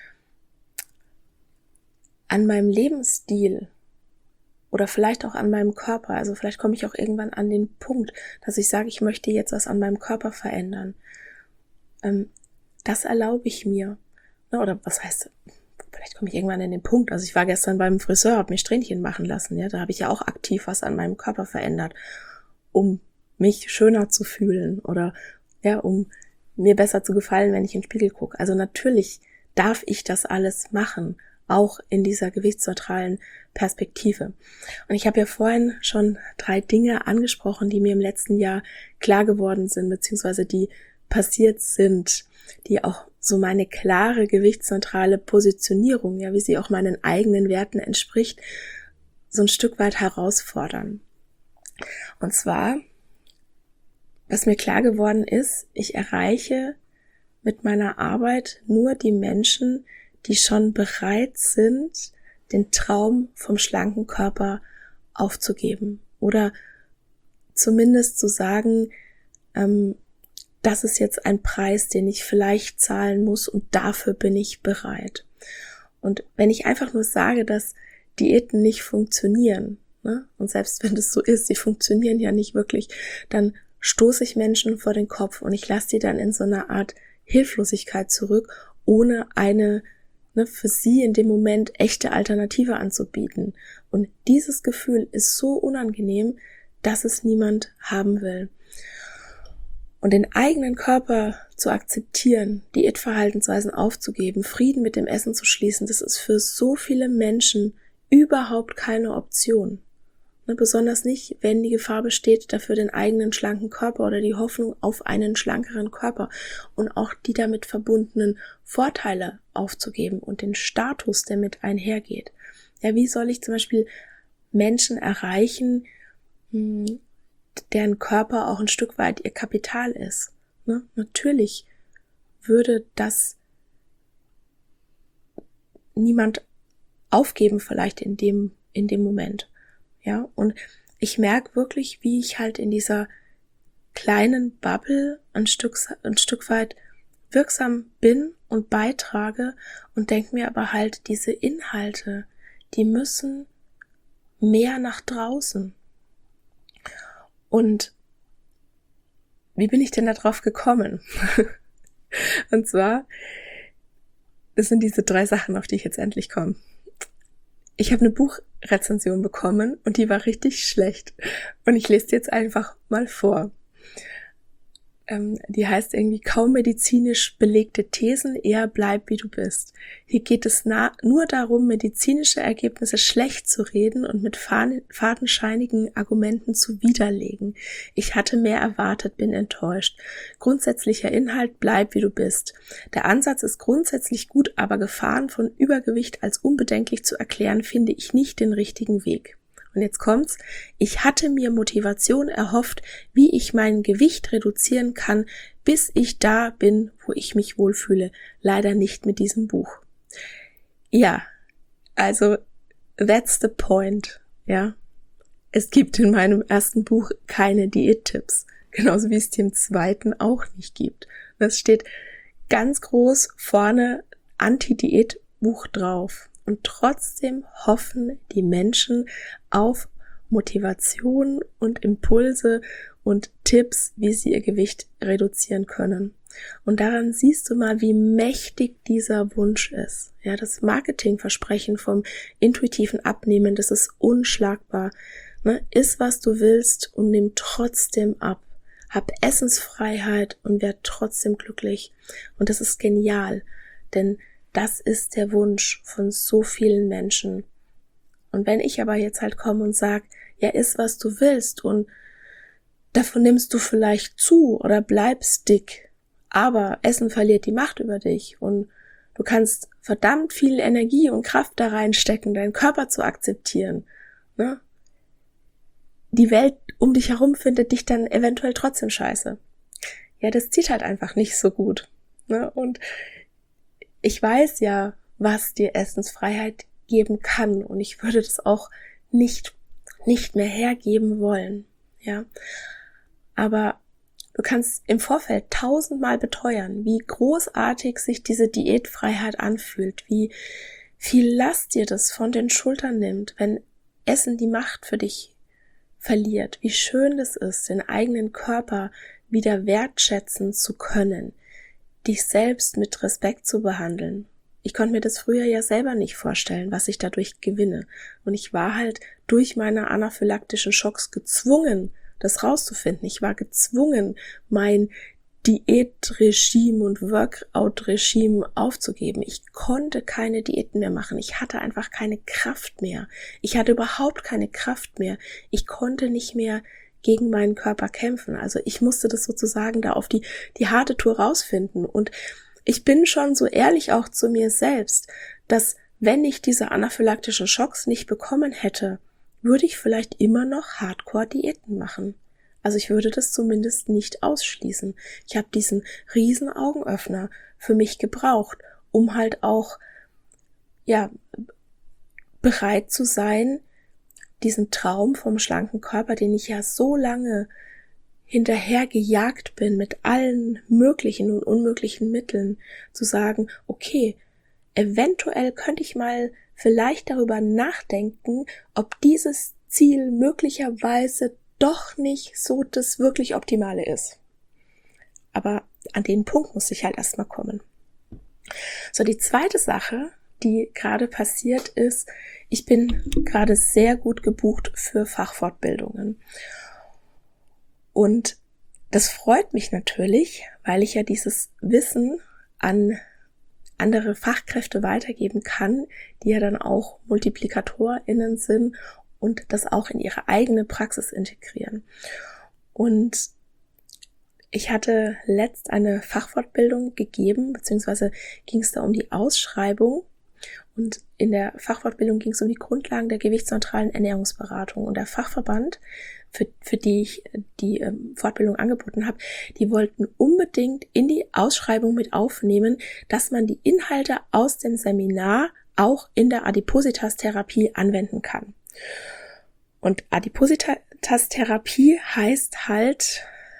an meinem Lebensstil oder vielleicht auch an meinem Körper, also vielleicht komme ich auch irgendwann an den Punkt, dass ich sage, ich möchte jetzt was an meinem Körper verändern. Ähm, das erlaube ich mir. Oder was heißt, vielleicht komme ich irgendwann an den Punkt, also ich war gestern beim Friseur, habe mir Strähnchen machen lassen, ja, da habe ich ja auch aktiv was an meinem Körper verändert, um mich schöner zu fühlen oder ja, um mir besser zu gefallen, wenn ich in den Spiegel gucke. Also natürlich darf ich das alles machen, auch in dieser gewichtsneutralen Perspektive. Und ich habe ja vorhin schon drei Dinge angesprochen, die mir im letzten Jahr klar geworden sind, beziehungsweise die passiert sind, die auch so meine klare gewichtsneutrale Positionierung, ja, wie sie auch meinen eigenen Werten entspricht, so ein Stück weit herausfordern. Und zwar, was mir klar geworden ist, ich erreiche mit meiner Arbeit nur die Menschen, die schon bereit sind, den Traum vom schlanken Körper aufzugeben oder zumindest zu sagen, ähm, das ist jetzt ein Preis, den ich vielleicht zahlen muss und dafür bin ich bereit. Und wenn ich einfach nur sage, dass Diäten nicht funktionieren, ne, und selbst wenn das so ist, sie funktionieren ja nicht wirklich, dann stoße ich Menschen vor den Kopf und ich lasse die dann in so einer Art Hilflosigkeit zurück, ohne eine ne, für sie in dem Moment echte Alternative anzubieten. Und dieses Gefühl ist so unangenehm, dass es niemand haben will. Und den eigenen Körper zu akzeptieren, Diätverhaltensweisen aufzugeben, Frieden mit dem Essen zu schließen, das ist für so viele Menschen überhaupt keine Option. Ne, besonders nicht, wenn die Gefahr besteht, dafür den eigenen schlanken Körper oder die Hoffnung auf einen schlankeren Körper und auch die damit verbundenen Vorteile aufzugeben und den Status, der mit einhergeht. Ja, wie soll ich zum Beispiel Menschen erreichen, mh, deren Körper auch ein Stück weit ihr Kapital ist? Ne? Natürlich würde das niemand aufgeben, vielleicht in dem, in dem Moment. Ja, und ich merke wirklich, wie ich halt in dieser kleinen Bubble ein Stück, ein Stück weit wirksam bin und beitrage und denke mir aber halt, diese Inhalte, die müssen mehr nach draußen. Und wie bin ich denn da drauf gekommen? Und zwar, das sind diese drei Sachen, auf die ich jetzt endlich komme. Ich habe eine Buchrezension bekommen und die war richtig schlecht. Und ich lese die jetzt einfach mal vor. Ähm, die heißt irgendwie kaum medizinisch belegte Thesen, eher bleib wie du bist. Hier geht es na- nur darum, medizinische Ergebnisse schlecht zu reden und mit faden- fadenscheinigen Argumenten zu widerlegen. Ich hatte mehr erwartet, bin enttäuscht. Grundsätzlicher Inhalt, bleib wie du bist. Der Ansatz ist grundsätzlich gut, aber Gefahren von Übergewicht als unbedenklich zu erklären, finde ich nicht den richtigen Weg. Und jetzt kommt's, ich hatte mir Motivation erhofft, wie ich mein Gewicht reduzieren kann, bis ich da bin, wo ich mich wohlfühle. Leider nicht mit diesem Buch. Ja, also that's the point, ja. Es gibt in meinem ersten Buch keine Diättipps, genauso wie es die im zweiten auch nicht gibt. Es steht ganz groß vorne Anti-Diät-Buch drauf. Und trotzdem hoffen die Menschen auf Motivation und Impulse und Tipps, wie sie ihr Gewicht reduzieren können. Und daran siehst du mal, wie mächtig dieser Wunsch ist. Ja, das Marketingversprechen vom intuitiven Abnehmen, das ist unschlagbar. Ne? Iss, was du willst und nimm trotzdem ab. Hab Essensfreiheit und werd trotzdem glücklich. Und das ist genial, denn das ist der Wunsch von so vielen Menschen. Und wenn ich aber jetzt halt komme und sage, ja, iss, was du willst und davon nimmst du vielleicht zu oder bleibst dick, aber Essen verliert die Macht über dich und du kannst verdammt viel Energie und Kraft da reinstecken, deinen Körper zu akzeptieren. Ne? Die Welt um dich herum findet dich dann eventuell trotzdem scheiße. Ja, das zieht halt einfach nicht so gut. Ne? Und ich weiß ja, was dir Essensfreiheit geben kann und ich würde das auch nicht nicht mehr hergeben wollen, ja. Aber du kannst im Vorfeld tausendmal beteuern, wie großartig sich diese Diätfreiheit anfühlt, wie viel Last dir das von den Schultern nimmt, wenn Essen die Macht für dich verliert, wie schön es ist, den eigenen Körper wieder wertschätzen zu können, dich selbst mit Respekt zu behandeln. Ich konnte mir das früher ja selber nicht vorstellen, was ich dadurch gewinne. Und ich war halt durch meine anaphylaktischen Schocks gezwungen, das rauszufinden. Ich war gezwungen, mein Diätregime und Workout-Regime aufzugeben. Ich konnte keine Diäten mehr machen. Ich hatte einfach keine Kraft mehr. Ich hatte überhaupt keine Kraft mehr. Ich konnte nicht mehr gegen meinen Körper kämpfen. Also ich musste das sozusagen da auf die, die harte Tour rausfinden. Und ich bin schon so ehrlich auch zu mir selbst, dass wenn ich diese anaphylaktischen Schocks nicht bekommen hätte, würde ich vielleicht immer noch Hardcore-Diäten machen. Also ich würde das zumindest nicht ausschließen. Ich habe diesen riesen Augenöffner für mich gebraucht, um halt auch ja bereit zu sein, diesen Traum vom schlanken Körper, den ich ja so lange hinterher gejagt bin mit allen möglichen und unmöglichen Mitteln, zu sagen, okay, eventuell könnte ich mal vielleicht darüber nachdenken, ob dieses Ziel möglicherweise doch nicht so das wirklich Optimale ist. Aber an den Punkt muss ich halt erstmal kommen. So, die zweite Sache, die gerade passiert ist, ich bin gerade sehr gut gebucht für Fachfortbildungen. Und das freut mich natürlich, weil ich ja dieses Wissen an andere Fachkräfte weitergeben kann, die ja dann auch MultiplikatorInnen sind und das auch in ihre eigene Praxis integrieren. Und ich hatte letzt eine Fachfortbildung gegeben, beziehungsweise ging es da um die Ausschreibung. Und in der Fachfortbildung ging es um die Grundlagen der gewichtsneutralen Ernährungsberatung. Und der Fachverband, für, für die ich die ähm, Fortbildung angeboten habe, die wollten unbedingt in die Ausschreibung mit aufnehmen, dass man die Inhalte aus dem Seminar auch in der Adipositas-Therapie anwenden kann. Und Adipositas-Therapie heißt halt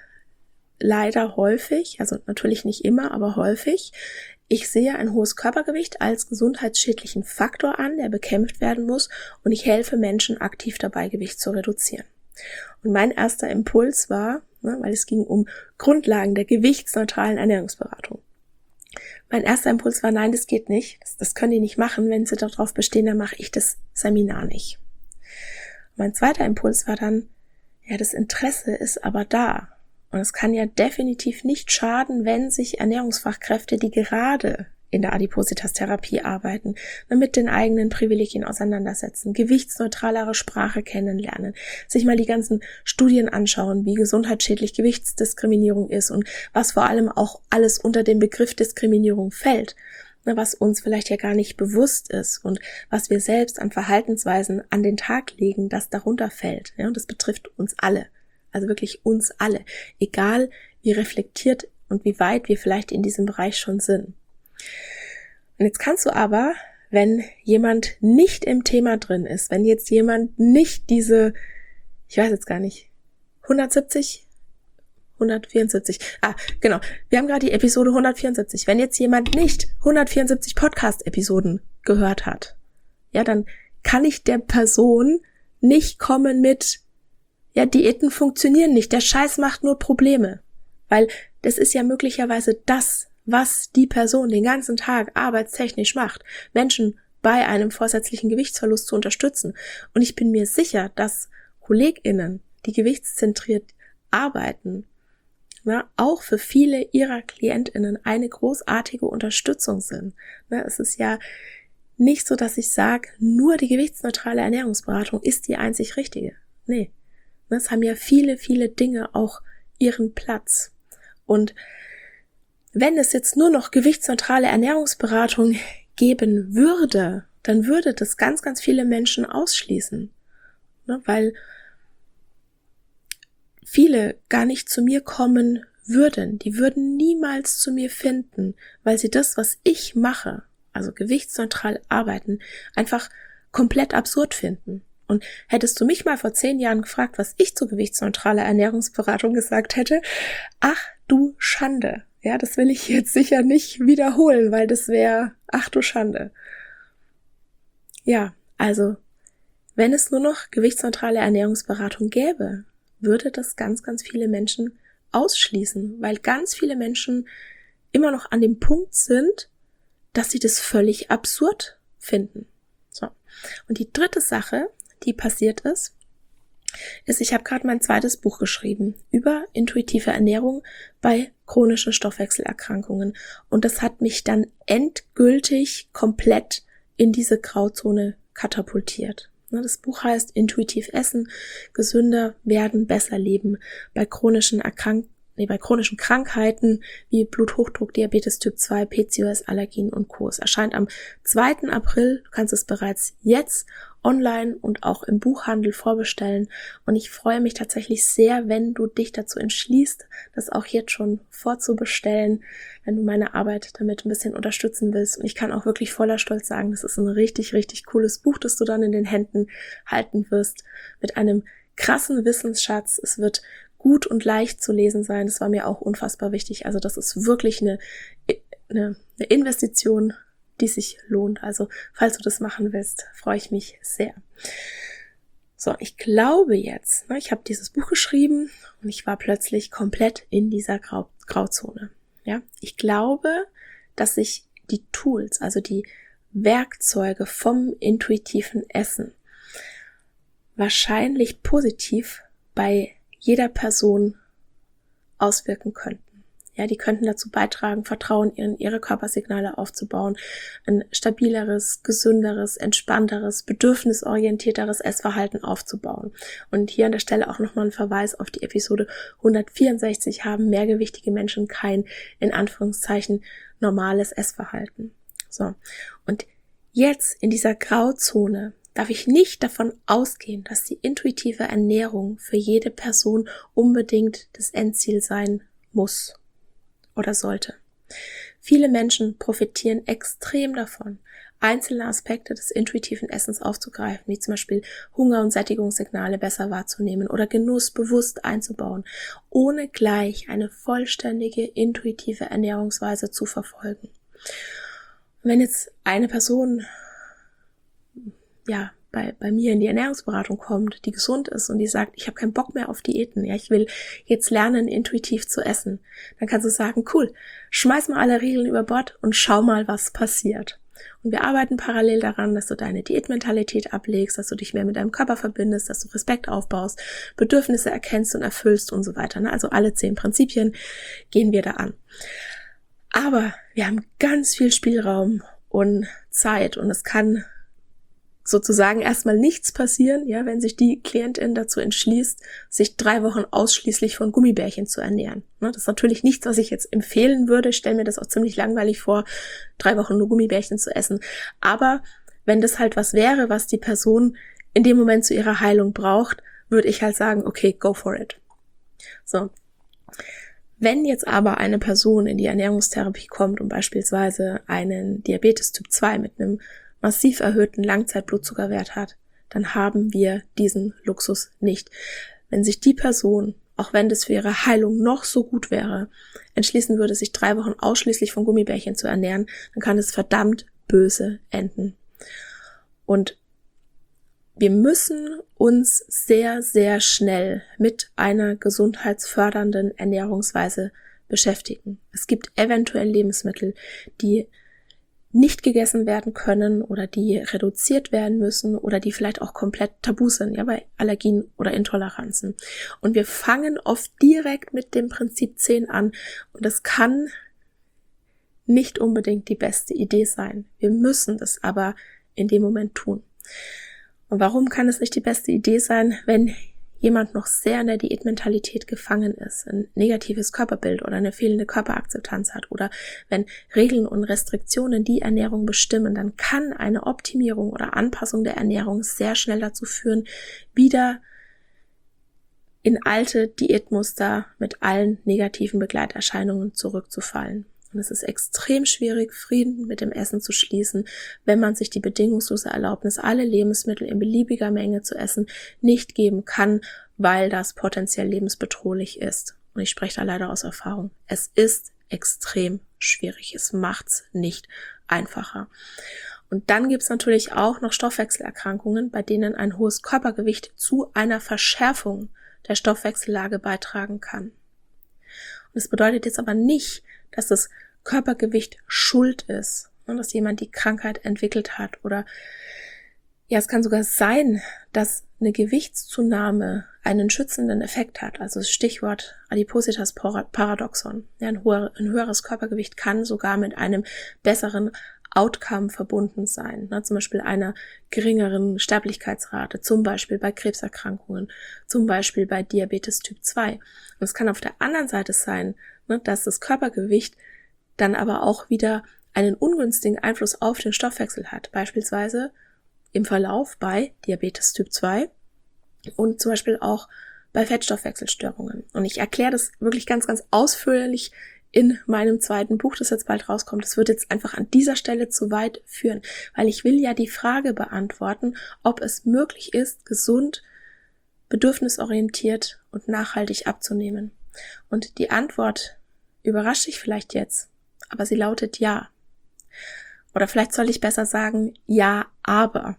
leider häufig, also natürlich nicht immer, aber häufig, ich sehe ein hohes Körpergewicht als gesundheitsschädlichen Faktor an, der bekämpft werden muss, und ich helfe Menschen aktiv dabei, Gewicht zu reduzieren. Und mein erster Impuls war, ne, weil es ging um Grundlagen der gewichtsneutralen Ernährungsberatung. Mein erster Impuls war, nein, das geht nicht. Das, das können die nicht machen. Wenn sie darauf bestehen, dann mache ich das Seminar nicht. Mein zweiter Impuls war dann, ja, das Interesse ist aber da. Und es kann ja definitiv nicht schaden, wenn sich Ernährungsfachkräfte, die gerade in der Adipositas-Therapie arbeiten, mit den eigenen Privilegien auseinandersetzen, gewichtsneutralere Sprache kennenlernen, sich mal die ganzen Studien anschauen, wie gesundheitsschädlich Gewichtsdiskriminierung ist und was vor allem auch alles unter den Begriff Diskriminierung fällt, was uns vielleicht ja gar nicht bewusst ist und was wir selbst an Verhaltensweisen an den Tag legen, das darunter fällt. Ja, und das betrifft uns alle. Also wirklich uns alle, egal wie reflektiert und wie weit wir vielleicht in diesem Bereich schon sind. Und jetzt kannst du aber, wenn jemand nicht im Thema drin ist, wenn jetzt jemand nicht diese, ich weiß jetzt gar nicht, hundertsiebzig, hundertvierundsiebzig, ah, genau, wir haben gerade die Episode hundertvierundsiebzig. Wenn jetzt jemand nicht hundertvierundsiebzig Podcast-Episoden gehört hat, ja, dann kann ich der Person nicht kommen mit, ja, Diäten funktionieren nicht, der Scheiß macht nur Probleme. Weil das ist ja möglicherweise das, was die Person den ganzen Tag arbeitstechnisch macht, Menschen bei einem vorsätzlichen Gewichtsverlust zu unterstützen. Und ich bin mir sicher, dass KollegInnen, die gewichtszentriert arbeiten, ja, auch für viele ihrer KlientInnen eine großartige Unterstützung sind. Ja, es ist ja nicht so, dass ich sage, nur die gewichtsneutrale Ernährungsberatung ist die einzig richtige. Nee. Es haben ja viele, viele Dinge auch ihren Platz. Und wenn es jetzt nur noch gewichtsneutrale Ernährungsberatung geben würde, dann würde das ganz, ganz viele Menschen ausschließen. Ne, weil viele gar nicht zu mir kommen würden. Die würden niemals zu mir finden, weil sie das, was ich mache, also gewichtsneutral arbeiten, einfach komplett absurd finden. Und hättest du mich mal vor zehn Jahren gefragt, was ich zu gewichtsneutraler Ernährungsberatung gesagt hätte, ach du Schande. Ja, das will ich jetzt sicher nicht wiederholen, weil das wäre, ach du Schande. Ja, also, wenn es nur noch gewichtsneutrale Ernährungsberatung gäbe, würde das ganz, ganz viele Menschen ausschließen, weil ganz viele Menschen immer noch an dem Punkt sind, dass sie das völlig absurd finden. So. Und die dritte Sache, die passiert ist, ist, ich habe gerade mein zweites Buch geschrieben über intuitive Ernährung bei chronischen Stoffwechselerkrankungen. Und das hat mich dann endgültig komplett in diese Grauzone katapultiert. Das Buch heißt Intuitiv Essen, gesünder werden, besser leben bei chronischen Erkrankungen. Nee, bei chronischen Krankheiten wie Bluthochdruck, Diabetes Typ zwei, P C O S, Allergien und Co. Es erscheint am zweiten April. Du kannst es bereits jetzt online und auch im Buchhandel vorbestellen. Und ich freue mich tatsächlich sehr, wenn du dich dazu entschließt, das auch jetzt schon vorzubestellen, wenn du meine Arbeit damit ein bisschen unterstützen willst. Und ich kann auch wirklich voller Stolz sagen, das ist ein richtig, richtig cooles Buch, das du dann in den Händen halten wirst, mit einem krassen Wissensschatz. Es wird gut und leicht zu lesen sein. Das war mir auch unfassbar wichtig. Also das ist wirklich eine, eine, eine Investition, die sich lohnt. Also falls du das machen willst, freue ich mich sehr. So, ich glaube jetzt, ne, ich habe dieses Buch geschrieben und ich war plötzlich komplett in dieser Grau, Grauzone. Ja, ich glaube, dass sich die Tools, also die Werkzeuge vom intuitiven Essen wahrscheinlich positiv bei jeder Person auswirken könnten. Ja, die könnten dazu beitragen, Vertrauen in ihre Körpersignale aufzubauen, ein stabileres, gesünderes, entspannteres, bedürfnisorientierteres Essverhalten aufzubauen. Und hier an der Stelle auch nochmal ein Verweis auf die Episode hundertvierundsechzig, haben mehrgewichtige Menschen kein, in Anführungszeichen, normales Essverhalten. So. Und jetzt in dieser Grauzone darf ich nicht davon ausgehen, dass die intuitive Ernährung für jede Person unbedingt das Endziel sein muss oder sollte. Viele Menschen profitieren extrem davon, einzelne Aspekte des intuitiven Essens aufzugreifen, wie zum Beispiel Hunger- und Sättigungssignale besser wahrzunehmen oder Genuss bewusst einzubauen, ohne gleich eine vollständige intuitive Ernährungsweise zu verfolgen. Wenn jetzt eine Person ja, bei, bei mir in die Ernährungsberatung kommt, die gesund ist und die sagt, ich habe keinen Bock mehr auf Diäten, ja, ich will jetzt lernen, intuitiv zu essen, dann kannst du sagen, cool, schmeiß mal alle Regeln über Bord und schau mal, was passiert. Und wir arbeiten parallel daran, dass du deine Diätmentalität ablegst, dass du dich mehr mit deinem Körper verbindest, dass du Respekt aufbaust, Bedürfnisse erkennst und erfüllst und so weiter. Ne? Also alle zehn Prinzipien gehen wir da an. Aber wir haben ganz viel Spielraum und Zeit und es kann sozusagen erstmal nichts passieren, ja, wenn sich die Klientin dazu entschließt, sich drei Wochen ausschließlich von Gummibärchen zu ernähren. Das ist natürlich nichts, was ich jetzt empfehlen würde. Ich stelle mir das auch ziemlich langweilig vor, drei Wochen nur Gummibärchen zu essen. Aber wenn das halt was wäre, was die Person in dem Moment zu ihrer Heilung braucht, würde ich halt sagen, okay, go for it. So. Wenn jetzt aber eine Person in die Ernährungstherapie kommt und beispielsweise einen Diabetes Typ zwei mit einem massiv erhöhten Langzeitblutzuckerwert hat, dann haben wir diesen Luxus nicht. Wenn sich die Person, auch wenn das für ihre Heilung noch so gut wäre, entschließen würde, sich drei Wochen ausschließlich von Gummibärchen zu ernähren, dann kann es verdammt böse enden. Und wir müssen uns sehr, sehr schnell mit einer gesundheitsfördernden Ernährungsweise beschäftigen. Es gibt eventuell Lebensmittel, die nicht gegessen werden können oder die reduziert werden müssen oder die vielleicht auch komplett tabu sind, ja, bei Allergien oder Intoleranzen. Und wir fangen oft direkt mit dem Prinzip zehn an und das kann nicht unbedingt die beste Idee sein. Wir müssen das aber in dem Moment tun. Und warum kann es nicht die beste Idee sein, wenn jemand noch sehr in der Diätmentalität gefangen ist, ein negatives Körperbild oder eine fehlende Körperakzeptanz hat oder wenn Regeln und Restriktionen die Ernährung bestimmen, dann kann eine Optimierung oder Anpassung der Ernährung sehr schnell dazu führen, wieder in alte Diätmuster mit allen negativen Begleiterscheinungen zurückzufallen. Und es ist extrem schwierig, Frieden mit dem Essen zu schließen, wenn man sich die bedingungslose Erlaubnis, alle Lebensmittel in beliebiger Menge zu essen, nicht geben kann, weil das potenziell lebensbedrohlich ist. Und ich spreche da leider aus Erfahrung. Es ist extrem schwierig. Es macht's nicht einfacher. Und dann gibt's natürlich auch noch Stoffwechselerkrankungen, bei denen ein hohes Körpergewicht zu einer Verschärfung der Stoffwechsellage beitragen kann. Und das bedeutet jetzt aber nicht, dass das Körpergewicht schuld ist, dass jemand die Krankheit entwickelt hat oder ja, es kann sogar sein, dass eine Gewichtszunahme einen schützenden Effekt hat. Also das Stichwort Adipositas-Paradoxon. Ja, ein, höher, ein höheres Körpergewicht kann sogar mit einem besseren Outcome verbunden sein. Ne? Zum Beispiel einer geringeren Sterblichkeitsrate, zum Beispiel bei Krebserkrankungen, zum Beispiel bei Diabetes Typ zwei. Und es kann auf der anderen Seite sein, ne, dass das Körpergewicht dann aber auch wieder einen ungünstigen Einfluss auf den Stoffwechsel hat. Beispielsweise im Verlauf bei Diabetes Typ zwei und zum Beispiel auch bei Fettstoffwechselstörungen. Und ich erkläre das wirklich ganz, ganz ausführlich in meinem zweiten Buch, das jetzt bald rauskommt. Das wird jetzt einfach an dieser Stelle zu weit führen, weil ich will ja die Frage beantworten, ob es möglich ist, gesund, bedürfnisorientiert und nachhaltig abzunehmen. Und die Antwort überrascht dich vielleicht jetzt, aber sie lautet ja. Oder vielleicht soll ich besser sagen, ja, aber.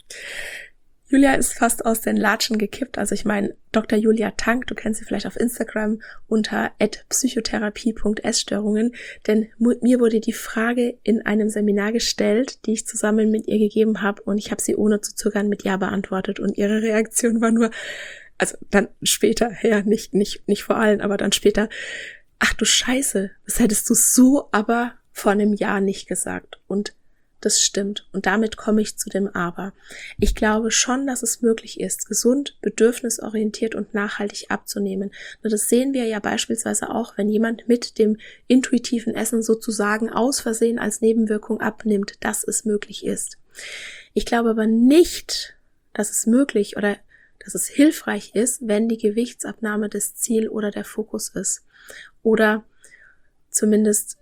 Julia ist fast aus den Latschen gekippt. Also ich meine, Doktor Julia Tank, du kennst sie vielleicht auf Instagram unter at psychotherapie punkt essstörungen, denn mir wurde die Frage in einem Seminar gestellt, die ich zusammen mit ihr gegeben habe und ich habe sie ohne zu zögern mit Ja beantwortet und ihre Reaktion war nur, also dann später, ja, nicht, nicht, nicht vor allem, aber dann später, ach du Scheiße, das hättest du so aber vor einem Jahr nicht gesagt. Und das stimmt. Und damit komme ich zu dem Aber. Ich glaube schon, dass es möglich ist, gesund, bedürfnisorientiert und nachhaltig abzunehmen. Nur das sehen wir ja beispielsweise auch, wenn jemand mit dem intuitiven Essen sozusagen aus Versehen als Nebenwirkung abnimmt, dass es möglich ist. Ich glaube aber nicht, dass es möglich oder dass es hilfreich ist, wenn die Gewichtsabnahme das Ziel oder der Fokus ist. Oder zumindest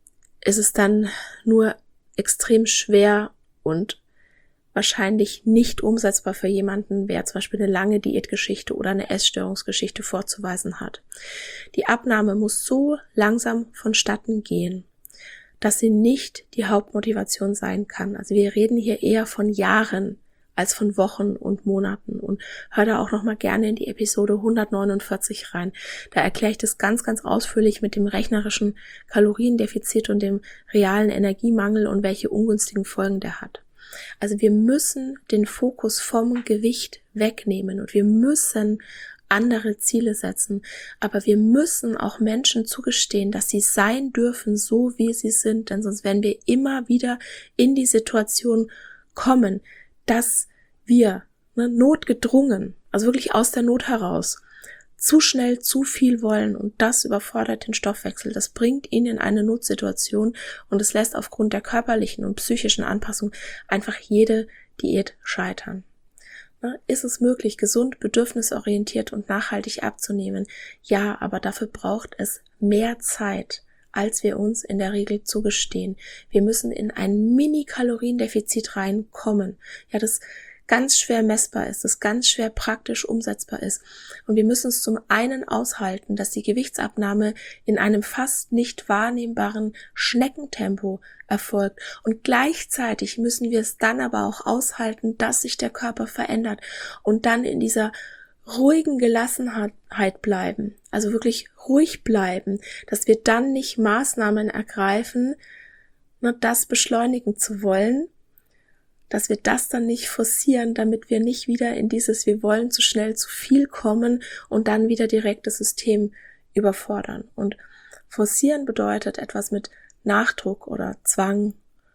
ist es dann nur extrem schwer und wahrscheinlich nicht umsetzbar für jemanden, wer zum Beispiel eine lange Diätgeschichte oder eine Essstörungsgeschichte vorzuweisen hat. Die Abnahme muss so langsam vonstatten gehen, dass sie nicht die Hauptmotivation sein kann. Also wir reden hier eher von Jahren als von Wochen und Monaten. Und hör da auch nochmal gerne in die Episode hundertneunundvierzig rein. Da erkläre ich das ganz, ganz ausführlich mit dem rechnerischen Kaloriendefizit und dem realen Energiemangel und welche ungünstigen Folgen der hat. Also wir müssen den Fokus vom Gewicht wegnehmen und wir müssen andere Ziele setzen. Aber wir müssen auch Menschen zugestehen, dass sie sein dürfen, so wie sie sind. Denn sonst werden wir immer wieder in die Situation kommen, dass wir ne, notgedrungen, also wirklich aus der Not heraus, zu schnell zu viel wollen und das überfordert den Stoffwechsel. Das bringt ihn in eine Notsituation und es lässt aufgrund der körperlichen und psychischen Anpassung einfach jede Diät scheitern. Ne, ist es möglich, gesund, bedürfnisorientiert und nachhaltig abzunehmen? Ja, aber dafür braucht es mehr Zeit, als wir uns in der Regel zugestehen. Wir müssen in ein Mini-Kaloriendefizit reinkommen. Ja, das ganz schwer messbar ist, das ganz schwer praktisch umsetzbar ist. Und wir müssen es zum einen aushalten, dass die Gewichtsabnahme in einem fast nicht wahrnehmbaren Schneckentempo erfolgt. Und gleichzeitig müssen wir es dann aber auch aushalten, dass sich der Körper verändert und dann in dieser ruhigen Gelassenheit bleiben, also wirklich ruhig bleiben, dass wir dann nicht Maßnahmen ergreifen, nur das beschleunigen zu wollen, dass wir das dann nicht forcieren, damit wir nicht wieder in dieses wir wollen zu schnell zu viel kommen und dann wieder direkt das System überfordern. Und forcieren bedeutet etwas mit Nachdruck oder Zwang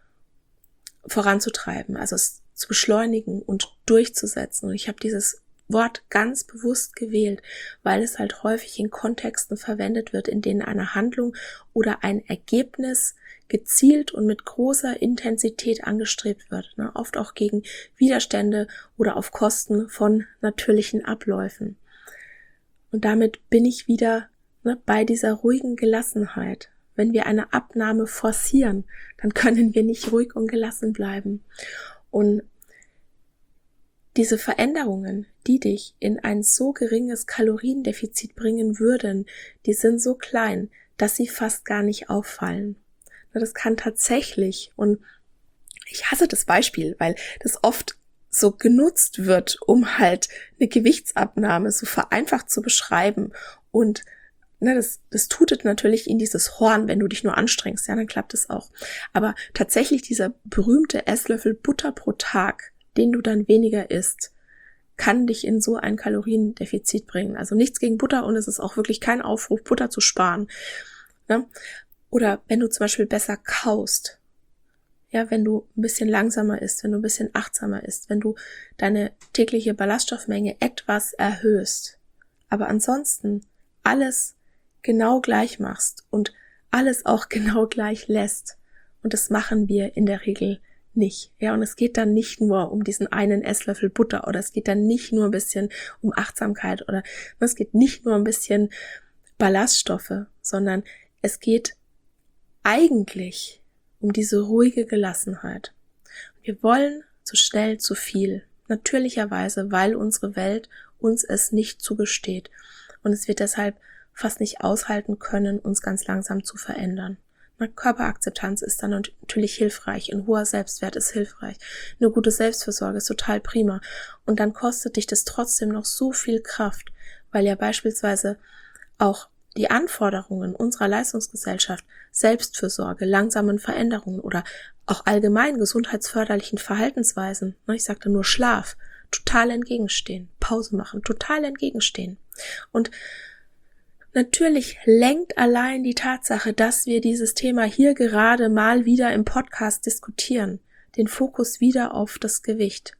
voranzutreiben, also es zu beschleunigen und durchzusetzen. Und ich habe dieses Wort ganz bewusst gewählt, weil es halt häufig in Kontexten verwendet wird, in denen eine Handlung oder ein Ergebnis gezielt und mit großer Intensität angestrebt wird, ne? Oft auch gegen Widerstände oder auf Kosten von natürlichen Abläufen. Und damit bin ich wieder ne, bei dieser ruhigen Gelassenheit. wenn wir eine Abnahme forcieren, dann können wir nicht ruhig und gelassen bleiben. Und diese Veränderungen, die dich in ein so geringes Kaloriendefizit bringen würden, die sind so klein, dass sie fast gar nicht auffallen. Das kann tatsächlich, und ich hasse das Beispiel, weil das oft so genutzt wird, um halt eine Gewichtsabnahme so vereinfacht zu beschreiben. Und ne, das, das tutet natürlich in dieses Horn, wenn du dich nur anstrengst, ja, dann klappt es auch. Aber tatsächlich dieser berühmte Esslöffel Butter pro Tag, den du dann weniger isst, kann dich in so ein Kaloriendefizit bringen. Also nichts gegen Butter, und es ist auch wirklich kein Aufruf, Butter zu sparen. Ne? Oder wenn du zum Beispiel besser kaust, ja, wenn du ein bisschen langsamer isst, wenn du ein bisschen achtsamer isst, wenn du deine tägliche Ballaststoffmenge etwas erhöhst, aber ansonsten alles genau gleich machst und alles auch genau gleich lässt. Und das machen wir in der Regel nicht. Ja, und es geht dann nicht nur um diesen einen Esslöffel Butter, oder es geht dann nicht nur ein bisschen um Achtsamkeit, oder es geht nicht nur ein bisschen Ballaststoffe, sondern es geht eigentlich um diese ruhige Gelassenheit. Wir wollen zu schnell zu viel, natürlicherweise, weil unsere Welt uns es nicht zugesteht, und es wird deshalb fast nicht aushalten können, uns ganz langsam zu verändern. Eine Körperakzeptanz ist dann natürlich hilfreich, ein hoher Selbstwert ist hilfreich, eine gute Selbstfürsorge ist total prima, und dann kostet dich das trotzdem noch so viel Kraft, weil ja beispielsweise auch die Anforderungen unserer Leistungsgesellschaft, Selbstfürsorge, langsamen Veränderungen oder auch allgemein gesundheitsförderlichen Verhaltensweisen, ich sagte nur Schlaf, total entgegenstehen, Pause machen, total entgegenstehen. Und natürlich lenkt allein die Tatsache, dass wir dieses Thema hier gerade mal wieder im Podcast diskutieren, den Fokus wieder auf das Gewicht.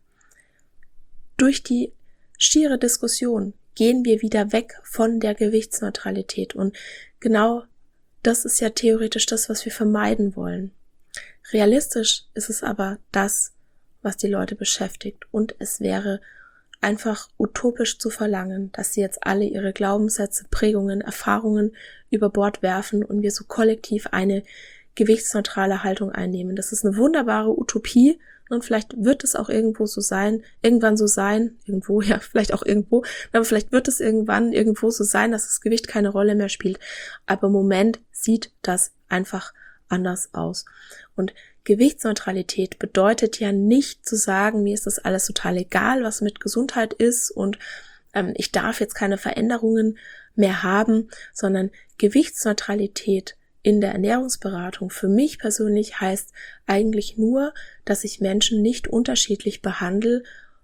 Durch die schiere Diskussion gehen wir wieder weg von der Gewichtsneutralität, und genau das ist ja theoretisch das, was wir vermeiden wollen. Realistisch ist es aber das, was die Leute beschäftigt, und es wäre einfach utopisch zu verlangen, dass sie jetzt alle ihre Glaubenssätze, Prägungen, Erfahrungen über Bord werfen und wir so kollektiv eine gewichtsneutrale Haltung einnehmen. Das ist eine wunderbare Utopie, und vielleicht wird es auch irgendwo so sein, irgendwann so sein, irgendwo, ja, vielleicht auch irgendwo, aber vielleicht wird es irgendwann irgendwo so sein, dass das Gewicht keine Rolle mehr spielt. Aber im Moment sieht das einfach anders aus. Und Gewichtsneutralität bedeutet ja nicht zu sagen, mir ist das alles total egal, was mit Gesundheit ist, und ähm, ich darf jetzt keine Veränderungen mehr haben, sondern Gewichtsneutralität in der Ernährungsberatung für mich persönlich heißt eigentlich nur, dass ich Menschen nicht unterschiedlich behandle,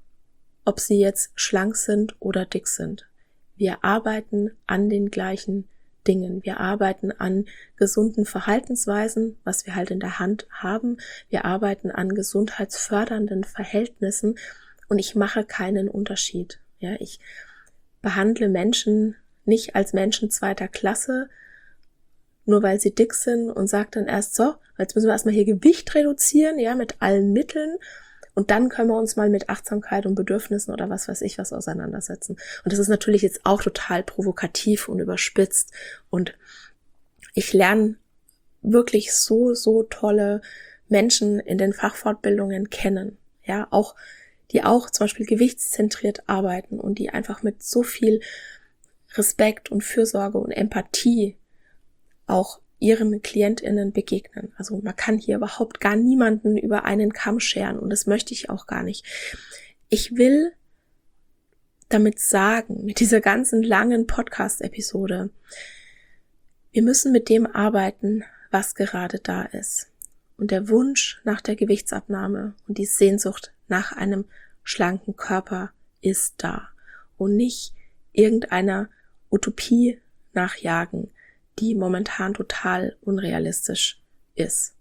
ob sie jetzt schlank sind oder dick sind. Wir arbeiten an den gleichen Dingen. Wir arbeiten an gesunden Verhaltensweisen, was wir halt in der Hand haben. Wir arbeiten an gesundheitsfördernden Verhältnissen, und ich mache keinen Unterschied. Ja, ich behandle Menschen nicht als Menschen zweiter Klasse, nur weil sie dick sind, und sage dann erst so, jetzt müssen wir erstmal hier Gewicht reduzieren, ja, mit allen Mitteln, und dann können wir uns mal mit Achtsamkeit und Bedürfnissen oder was weiß ich was auseinandersetzen. Und das ist natürlich jetzt auch total provokativ und überspitzt, und ich lerne wirklich so, so tolle Menschen in den Fachfortbildungen kennen, ja, auch, die auch zum Beispiel gewichtszentriert arbeiten und die einfach mit so viel Respekt und Fürsorge und Empathie auch ihren KlientInnen begegnen. Also man kann hier überhaupt gar niemanden über einen Kamm scheren, und das möchte ich auch gar nicht. Ich will damit sagen, mit dieser ganzen langen Podcast-Episode, wir müssen mit dem arbeiten, was gerade da ist. Und der Wunsch nach der Gewichtsabnahme und die Sehnsucht nach einem schlanken Körper ist da, und nicht irgendeiner Utopie nachjagen, die momentan total unrealistisch ist.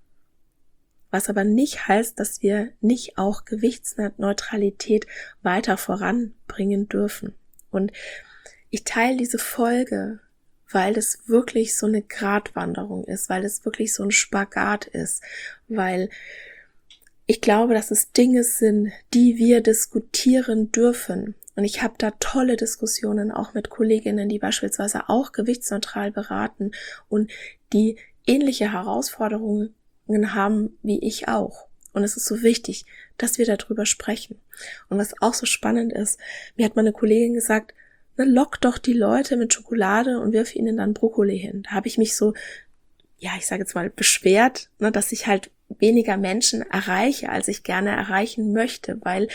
Was aber nicht heißt, dass wir nicht auch Gewichtsneutralität weiter voranbringen dürfen. Und ich teile diese Folge, weil das wirklich so eine Gratwanderung ist, weil es wirklich so ein Spagat ist, weil ich glaube, dass es Dinge sind, die wir diskutieren dürfen, Und ich habe da tolle Diskussionen auch mit Kolleginnen, die beispielsweise auch gewichtsneutral beraten und die ähnliche Herausforderungen haben wie ich auch. Und es ist so wichtig, dass wir darüber sprechen. Und was auch so spannend ist, mir hat meine Kollegin gesagt, na, lock doch die Leute mit Schokolade und wirf ihnen dann Brokkoli hin. Da habe ich mich so, ja, ich sage jetzt mal, beschwert, ne, dass ich halt weniger Menschen erreiche, als ich gerne erreichen möchte, weil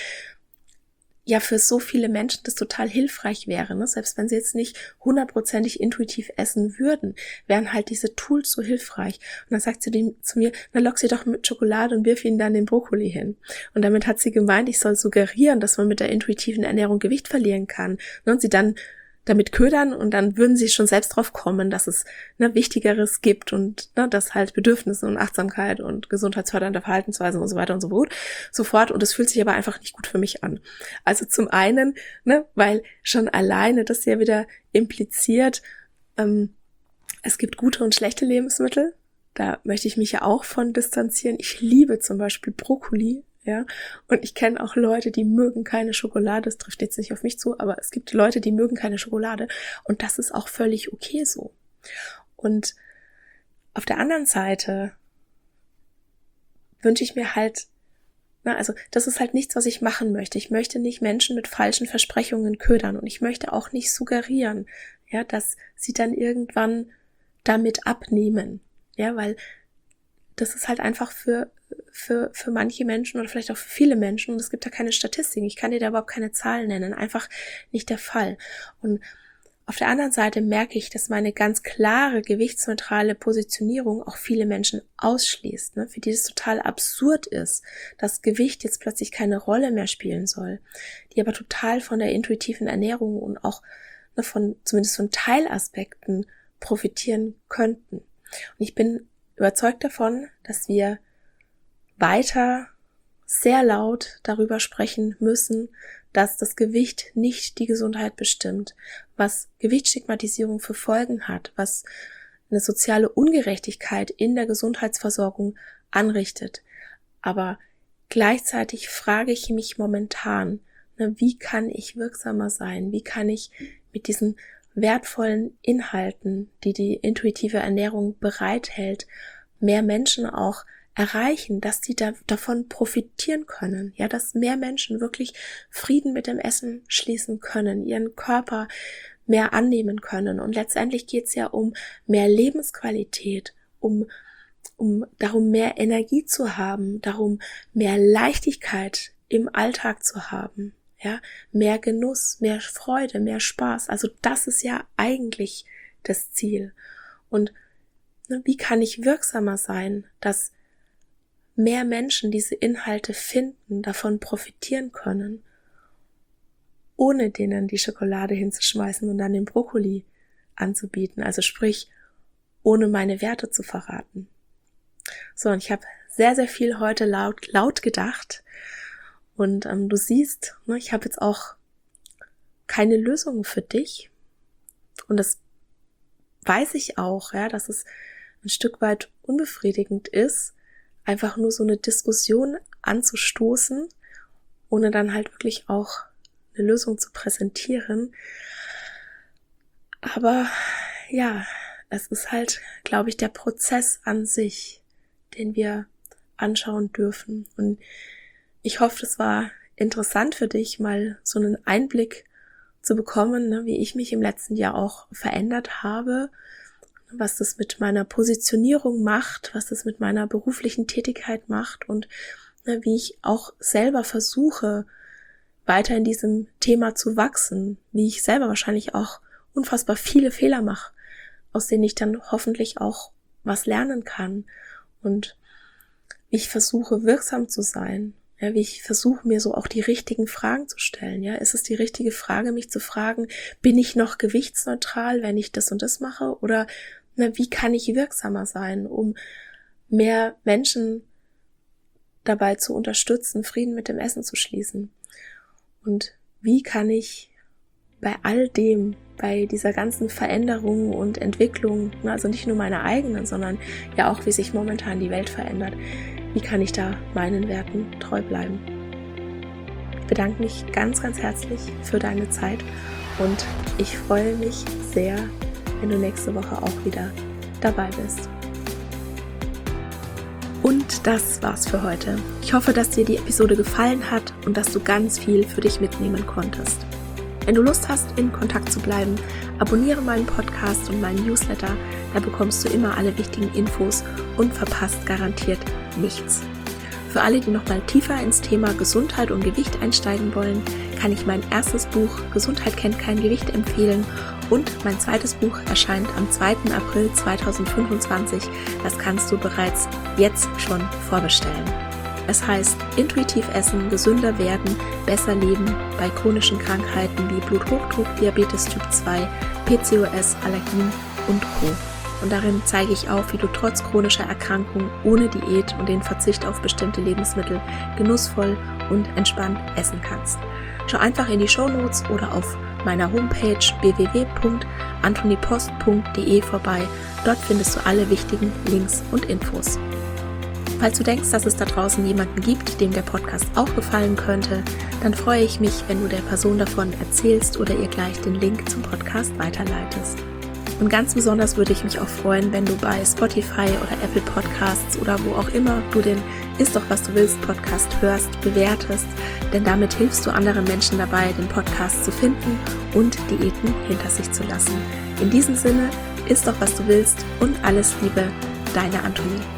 ja für so viele Menschen das total hilfreich wäre, ne? Selbst wenn sie jetzt nicht hundertprozentig intuitiv essen würden, wären halt diese Tools so hilfreich. Und dann sagt sie dem, zu mir, na lock sie doch mit Schokolade und wirf ihnen dann den Brokkoli hin. Und damit hat sie gemeint, ich soll suggerieren, dass man mit der intuitiven Ernährung Gewicht verlieren kann, ne? Und sie dann damit ködern und dann würden sie schon selbst drauf kommen, dass es ne, Wichtigeres gibt und ne, dass halt Bedürfnisse und Achtsamkeit und gesundheitsfördernde Verhaltensweisen und so weiter und so fort, so fort. Und es fühlt sich aber einfach nicht gut für mich an. Also zum einen, ne, weil schon alleine das ja wieder impliziert, ähm, es gibt gute und schlechte Lebensmittel. Da möchte ich mich ja auch von distanzieren. Ich liebe zum Beispiel Brokkoli. Ja, und ich kenne auch Leute, die mögen keine Schokolade. Das trifft jetzt nicht auf mich zu, aber es gibt Leute, die mögen keine Schokolade. Und das ist auch völlig okay so. Und auf der anderen Seite wünsche ich mir halt, na, also das ist halt nichts, was ich machen möchte. Ich möchte nicht Menschen mit falschen Versprechungen ködern und ich möchte auch nicht suggerieren, ja, dass sie dann irgendwann damit abnehmen. Ja, weil das ist halt einfach für für für manche Menschen oder vielleicht auch für viele Menschen, und es gibt da keine Statistiken, ich kann dir da überhaupt keine Zahlen nennen, einfach nicht der Fall. Und auf der anderen Seite merke ich, dass meine ganz klare gewichtsneutrale Positionierung auch viele Menschen ausschließt, ne, für die es total absurd ist, dass Gewicht jetzt plötzlich keine Rolle mehr spielen soll, die aber total von der intuitiven Ernährung und auch ne, von zumindest von Teilaspekten profitieren könnten. Und ich bin überzeugt davon, dass wir weiter sehr laut darüber sprechen müssen, dass das Gewicht nicht die Gesundheit bestimmt, was Gewichtsstigmatisierung für Folgen hat, was eine soziale Ungerechtigkeit in der Gesundheitsversorgung anrichtet. Aber gleichzeitig frage ich mich momentan, ne, wie kann ich wirksamer sein? Wie kann ich mit diesen wertvollen Inhalten, die die intuitive Ernährung bereithält, mehr Menschen auch erreichen, dass die da, davon profitieren können, ja, dass mehr Menschen wirklich Frieden mit dem Essen schließen können, ihren Körper mehr annehmen können. Und letztendlich geht es ja um mehr Lebensqualität, um, um darum, mehr Energie zu haben, darum, mehr Leichtigkeit im Alltag zu haben, ja, mehr Genuss, mehr Freude, mehr Spaß. Also das ist ja eigentlich das Ziel. Und ne, wie kann ich wirksamer sein, dass mehr Menschen diese Inhalte finden, davon profitieren können, ohne denen die Schokolade hinzuschmeißen und dann den Brokkoli anzubieten, also sprich, ohne meine Werte zu verraten. So, und ich habe sehr, sehr viel heute laut, laut gedacht und ähm, du siehst, ne, ich habe jetzt auch keine Lösungen für dich und das weiß ich auch, ja, dass es ein Stück weit unbefriedigend ist, einfach nur so eine Diskussion anzustoßen, ohne dann halt wirklich auch eine Lösung zu präsentieren. Aber ja, es ist halt, glaube ich, der Prozess an sich, den wir anschauen dürfen. Und ich hoffe, es war interessant für dich, mal so einen Einblick zu bekommen, ne, wie ich mich im letzten Jahr auch verändert habe, was das mit meiner Positionierung macht, was das mit meiner beruflichen Tätigkeit macht und ne, wie ich auch selber versuche, weiter in diesem Thema zu wachsen, wie ich selber wahrscheinlich auch unfassbar viele Fehler mache, aus denen ich dann hoffentlich auch was lernen kann und wie ich versuche, wirksam zu sein, ja, wie ich versuche, mir so auch die richtigen Fragen zu stellen. Ja, ist es die richtige Frage, mich zu fragen, bin ich noch gewichtsneutral, wenn ich das und das mache, oder na, wie kann ich wirksamer sein, um mehr Menschen dabei zu unterstützen, Frieden mit dem Essen zu schließen? Und wie kann ich bei all dem, bei dieser ganzen Veränderung und Entwicklung, also nicht nur meine eigenen, sondern ja auch, wie sich momentan die Welt verändert, wie kann ich da meinen Werten treu bleiben? bedanke mich ganz, ganz herzlich für deine Zeit und ich freue mich sehr, wenn du nächste Woche auch wieder dabei bist. Und das war's für heute. Ich hoffe, dass dir die Episode gefallen hat und dass du ganz viel für dich mitnehmen konntest. Wenn du Lust hast, in Kontakt zu bleiben, abonniere meinen Podcast und meinen Newsletter, da bekommst du immer alle wichtigen Infos und verpasst garantiert nichts. Für alle, die nochmal tiefer ins Thema Gesundheit und Gewicht einsteigen wollen, kann ich mein erstes Buch Gesundheit kennt kein Gewicht empfehlen und mein zweites Buch erscheint am zweiten April zweitausendfünfundzwanzig. Das kannst du bereits jetzt schon vorbestellen. Es heißt Intuitiv essen, gesünder werden, besser leben bei chronischen Krankheiten wie Bluthochdruck, Diabetes Typ zwei, P C O S, Allergien und Co. Und darin zeige ich auf, wie du trotz chronischer Erkrankung ohne Diät und den Verzicht auf bestimmte Lebensmittel genussvoll und entspannt essen kannst. Schau einfach in die Shownotes oder auf meiner Homepage w w w punkt antonipost punkt d e vorbei. Dort findest du alle wichtigen Links und Infos. Falls du denkst, dass es da draußen jemanden gibt, dem der Podcast auch gefallen könnte, dann freue ich mich, wenn du der Person davon erzählst oder ihr gleich den Link zum Podcast weiterleitest. Und ganz besonders würde ich mich auch freuen, wenn du bei Spotify oder Apple Podcasts oder wo auch immer du den Ist doch was du willst Podcast hörst, bewertest, denn damit hilfst du anderen Menschen dabei, den Podcast zu finden und Diäten hinter sich zu lassen. In diesem Sinne, ist doch was du willst und alles Liebe, deine Antonie.